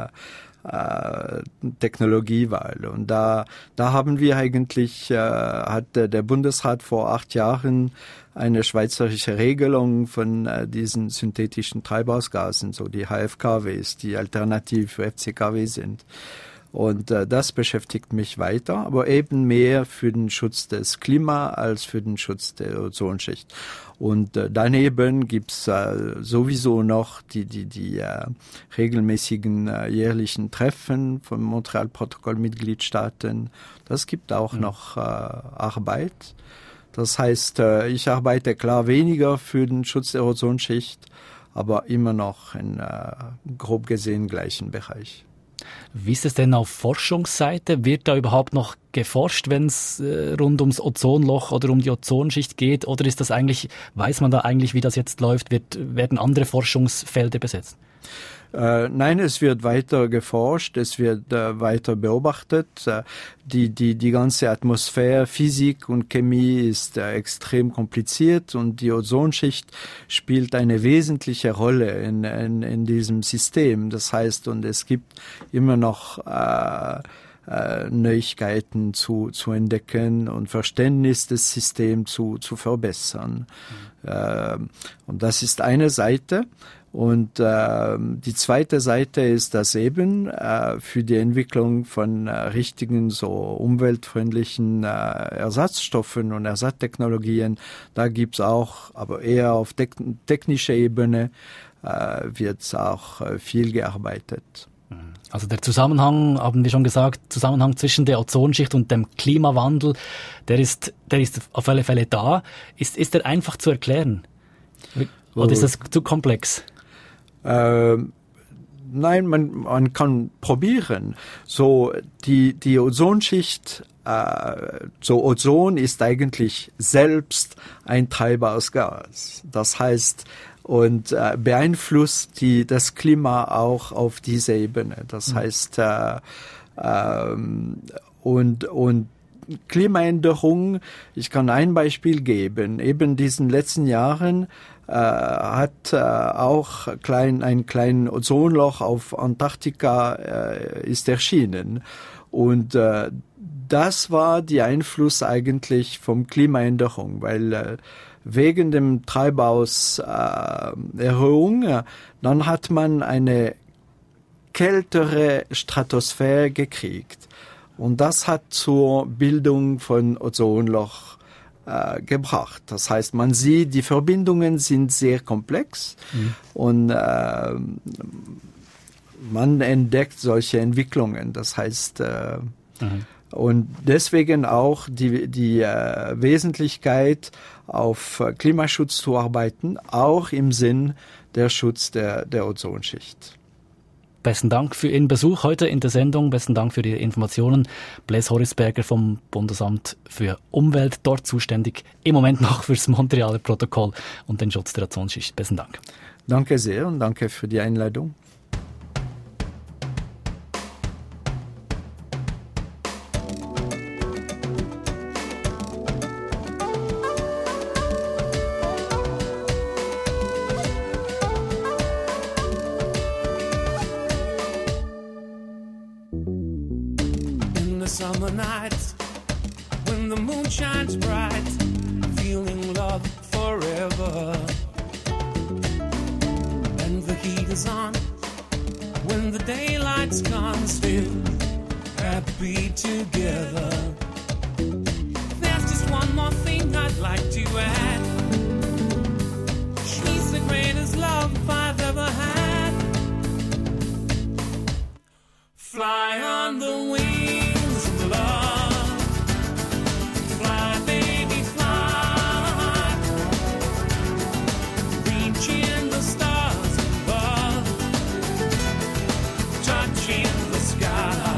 Technologiewahl. Und da haben wir eigentlich, hat der Bundesrat vor 8 Jahren eine schweizerische Regelung von diesen synthetischen Treibhausgasen, so die HFKWs, die alternativ für FCKW sind. Und das beschäftigt mich weiter, aber eben mehr für den Schutz des Klimas als für den Schutz der Ozonschicht. Und daneben gibt's sowieso noch die regelmäßigen jährlichen Treffen vom Montreal-Protokoll-Mitgliedstaaten. Das gibt auch noch Arbeit. Das heißt, ich arbeite klar weniger für den Schutz der Ozonschicht, aber immer noch in grob gesehen gleichen Bereich. Wie ist es denn auf Forschungsseite? Wird da überhaupt noch geforscht, wenn es rund ums Ozonloch oder um die Ozonschicht geht? Oder ist das eigentlich, weiß man da eigentlich, wie das jetzt läuft? Werden andere Forschungsfelder besetzt? Nein, es wird weiter geforscht, es wird weiter beobachtet. Die ganze Atmosphäre, Physik und Chemie ist extrem kompliziert und die Ozonschicht spielt eine wesentliche Rolle in diesem System. Das heißt, und es gibt immer noch Neuigkeiten zu entdecken und Verständnis des Systems zu verbessern. Und das ist eine Seite. Und die zweite Seite ist das eben für die Entwicklung von richtigen, so umweltfreundlichen Ersatzstoffen und Ersatztechnologien. Da gibt's auch, aber eher auf technischer Ebene, wird auch viel gearbeitet. Also der Zusammenhang, haben wir schon gesagt, Zusammenhang zwischen der Ozonschicht und dem Klimawandel, der ist auf alle Fälle da. Ist der einfach zu erklären? Oder ist das zu komplex? Nein, man kann probieren. So, die Ozonschicht, so Ozon ist eigentlich selbst ein Treibhausgas. Das heißt, und beeinflusst das Klima auch auf dieser Ebene. Das heißt, und Klimaänderung, ich kann ein Beispiel geben. Eben diesen letzten Jahren hat auch ein kleines Ozonloch auf Antarktika ist erschienen. Und das war der Einfluss eigentlich vom Klimaänderung, weil wegen dem Treibhauserhöhung, dann hat man eine kältere Stratosphäre gekriegt. Und das hat zur Bildung von Ozonloch gebracht. Das heißt, man sieht, die Verbindungen sind sehr komplex und man entdeckt solche Entwicklungen. Das heißt, und deswegen auch die Wesentlichkeit, auf Klimaschutz zu arbeiten, auch im Sinn der Schutz der Ozonschicht. Besten Dank für Ihren Besuch heute in der Sendung. Besten Dank für die Informationen. Blaise Horisberger vom Bundesamt für Umwelt, dort zuständig im Moment noch fürs Montrealer Protokoll und den Schutz der Ozonschicht. Besten Dank. Danke sehr und danke für die Einladung. Summer nights when the moon shines bright, feeling love forever. And the heat is on when the daylight's gone, still happy together. There's just one more thing I'd like to add. She's the greatest love I've ever had. Fly on the wings of love. Fly, baby, fly. Reaching the stars above. Touching the sky.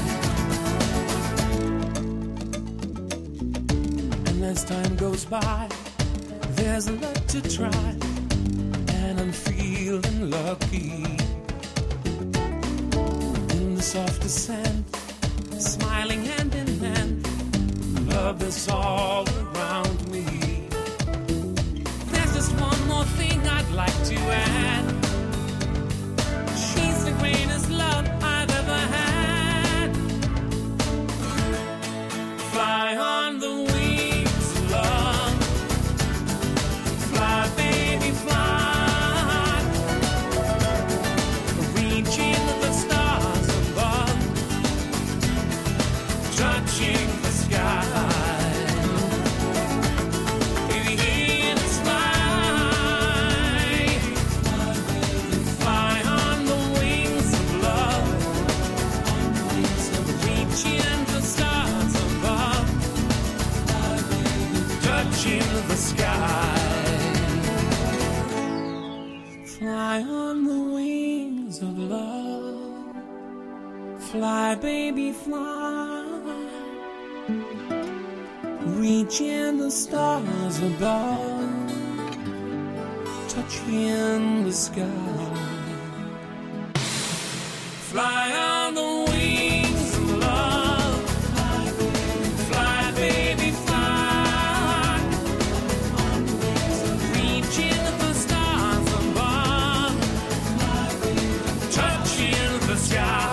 And as time goes by, there's a lot to try. And I'm feeling lucky. Soft descent, smiling hand in hand, love is all around me. There's just one more thing I'd like to add. She's the greatest love I've ever had. Fly on the wings of love. Fly, baby, fly. Reaching the stars above. Touching the sky. Baby, in the sky. Fly on the wings of love. Reaching the stars above. Touching the sky. Fly on the wings of love. Fly, baby, fly. Reaching the stars above. Touching the sky. Fly on the wings of love. Fly, baby, fly. Reaching the stars above. Touching the sky.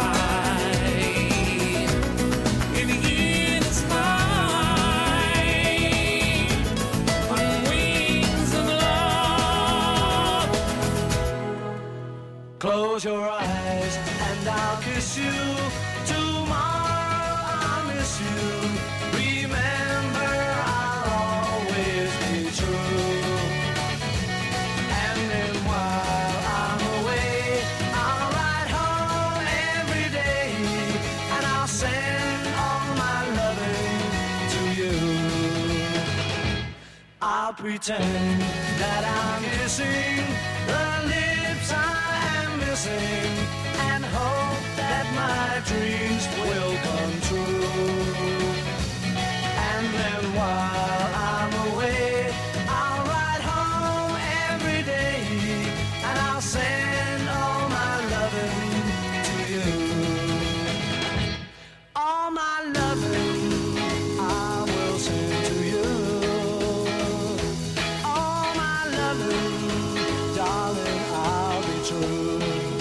I'll pretend that I'm kissing the lips I am missing and hope that my dreams will come true. And then while I'm away, I'll ride home every day and I'll send all my loving to you. All my loving I will send to you. All my loving, darling, I'll be true.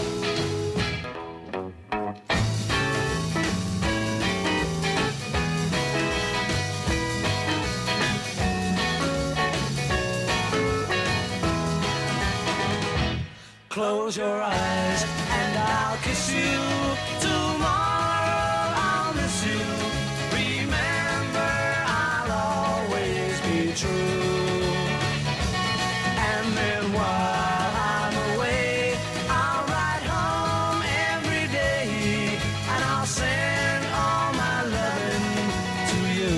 Close your eyes and I'll kiss you. Tomorrow I'll miss you. Remember, I'll always be true. And then while I'm away, I'll ride home every day and I'll send all my loving to you.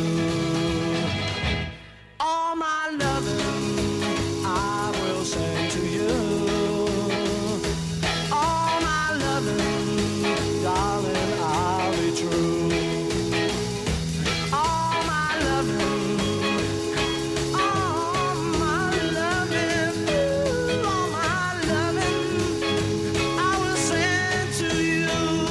All my loving I will send to you. All my loving, darling, I'll be true. All my loving, all my loving, ooh, all my loving, I will send to you.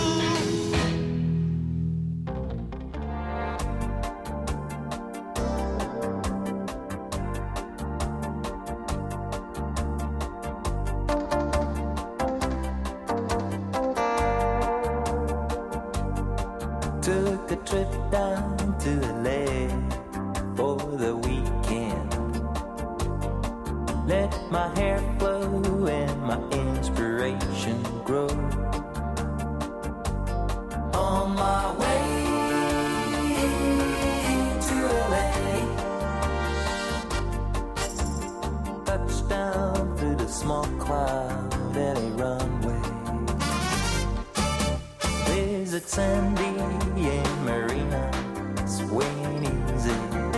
Took a trip down to LA for the weekend. Let my hair flow and my inspiration grow. On my way to LA, touchdown through the small cloud LA runway. Visit Sandy and Marina, swing easy.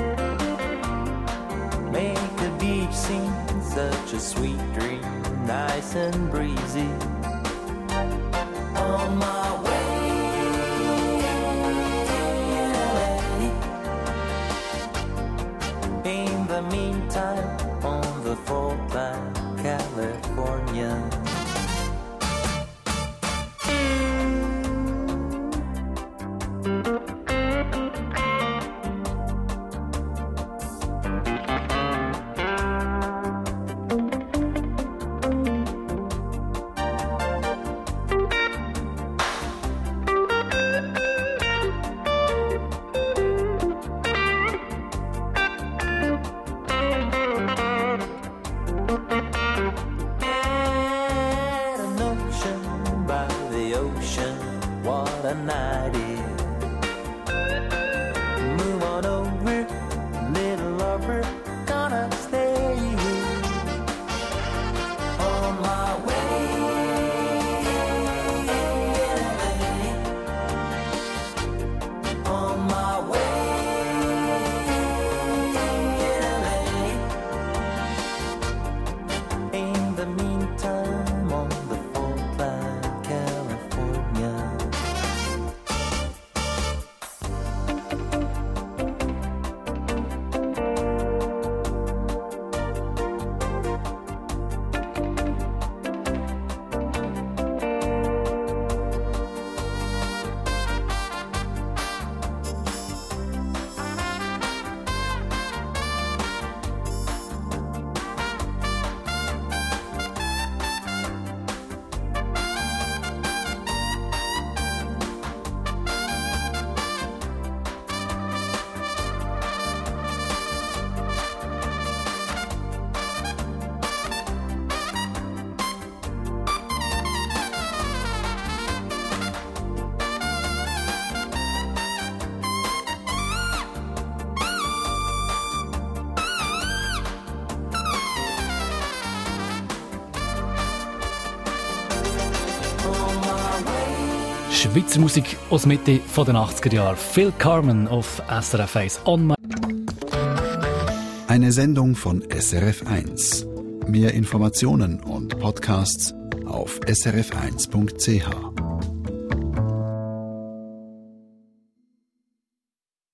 Make the beach seem such a sweet dream, nice and breezy. On my way to LA. In the meantime, on the Fault Line, California. At an ocean by the ocean, what a night is. Move on over, little lover, gonna stay here. On my way, on my way, in the meantime, on the Fault Line, California. Schweizer Musik aus Mitte der 80er Jahre. Phil Carmen auf SRF 1 On My Eine Sendung von SRF1. Mehr Informationen und Podcasts auf srf1.ch.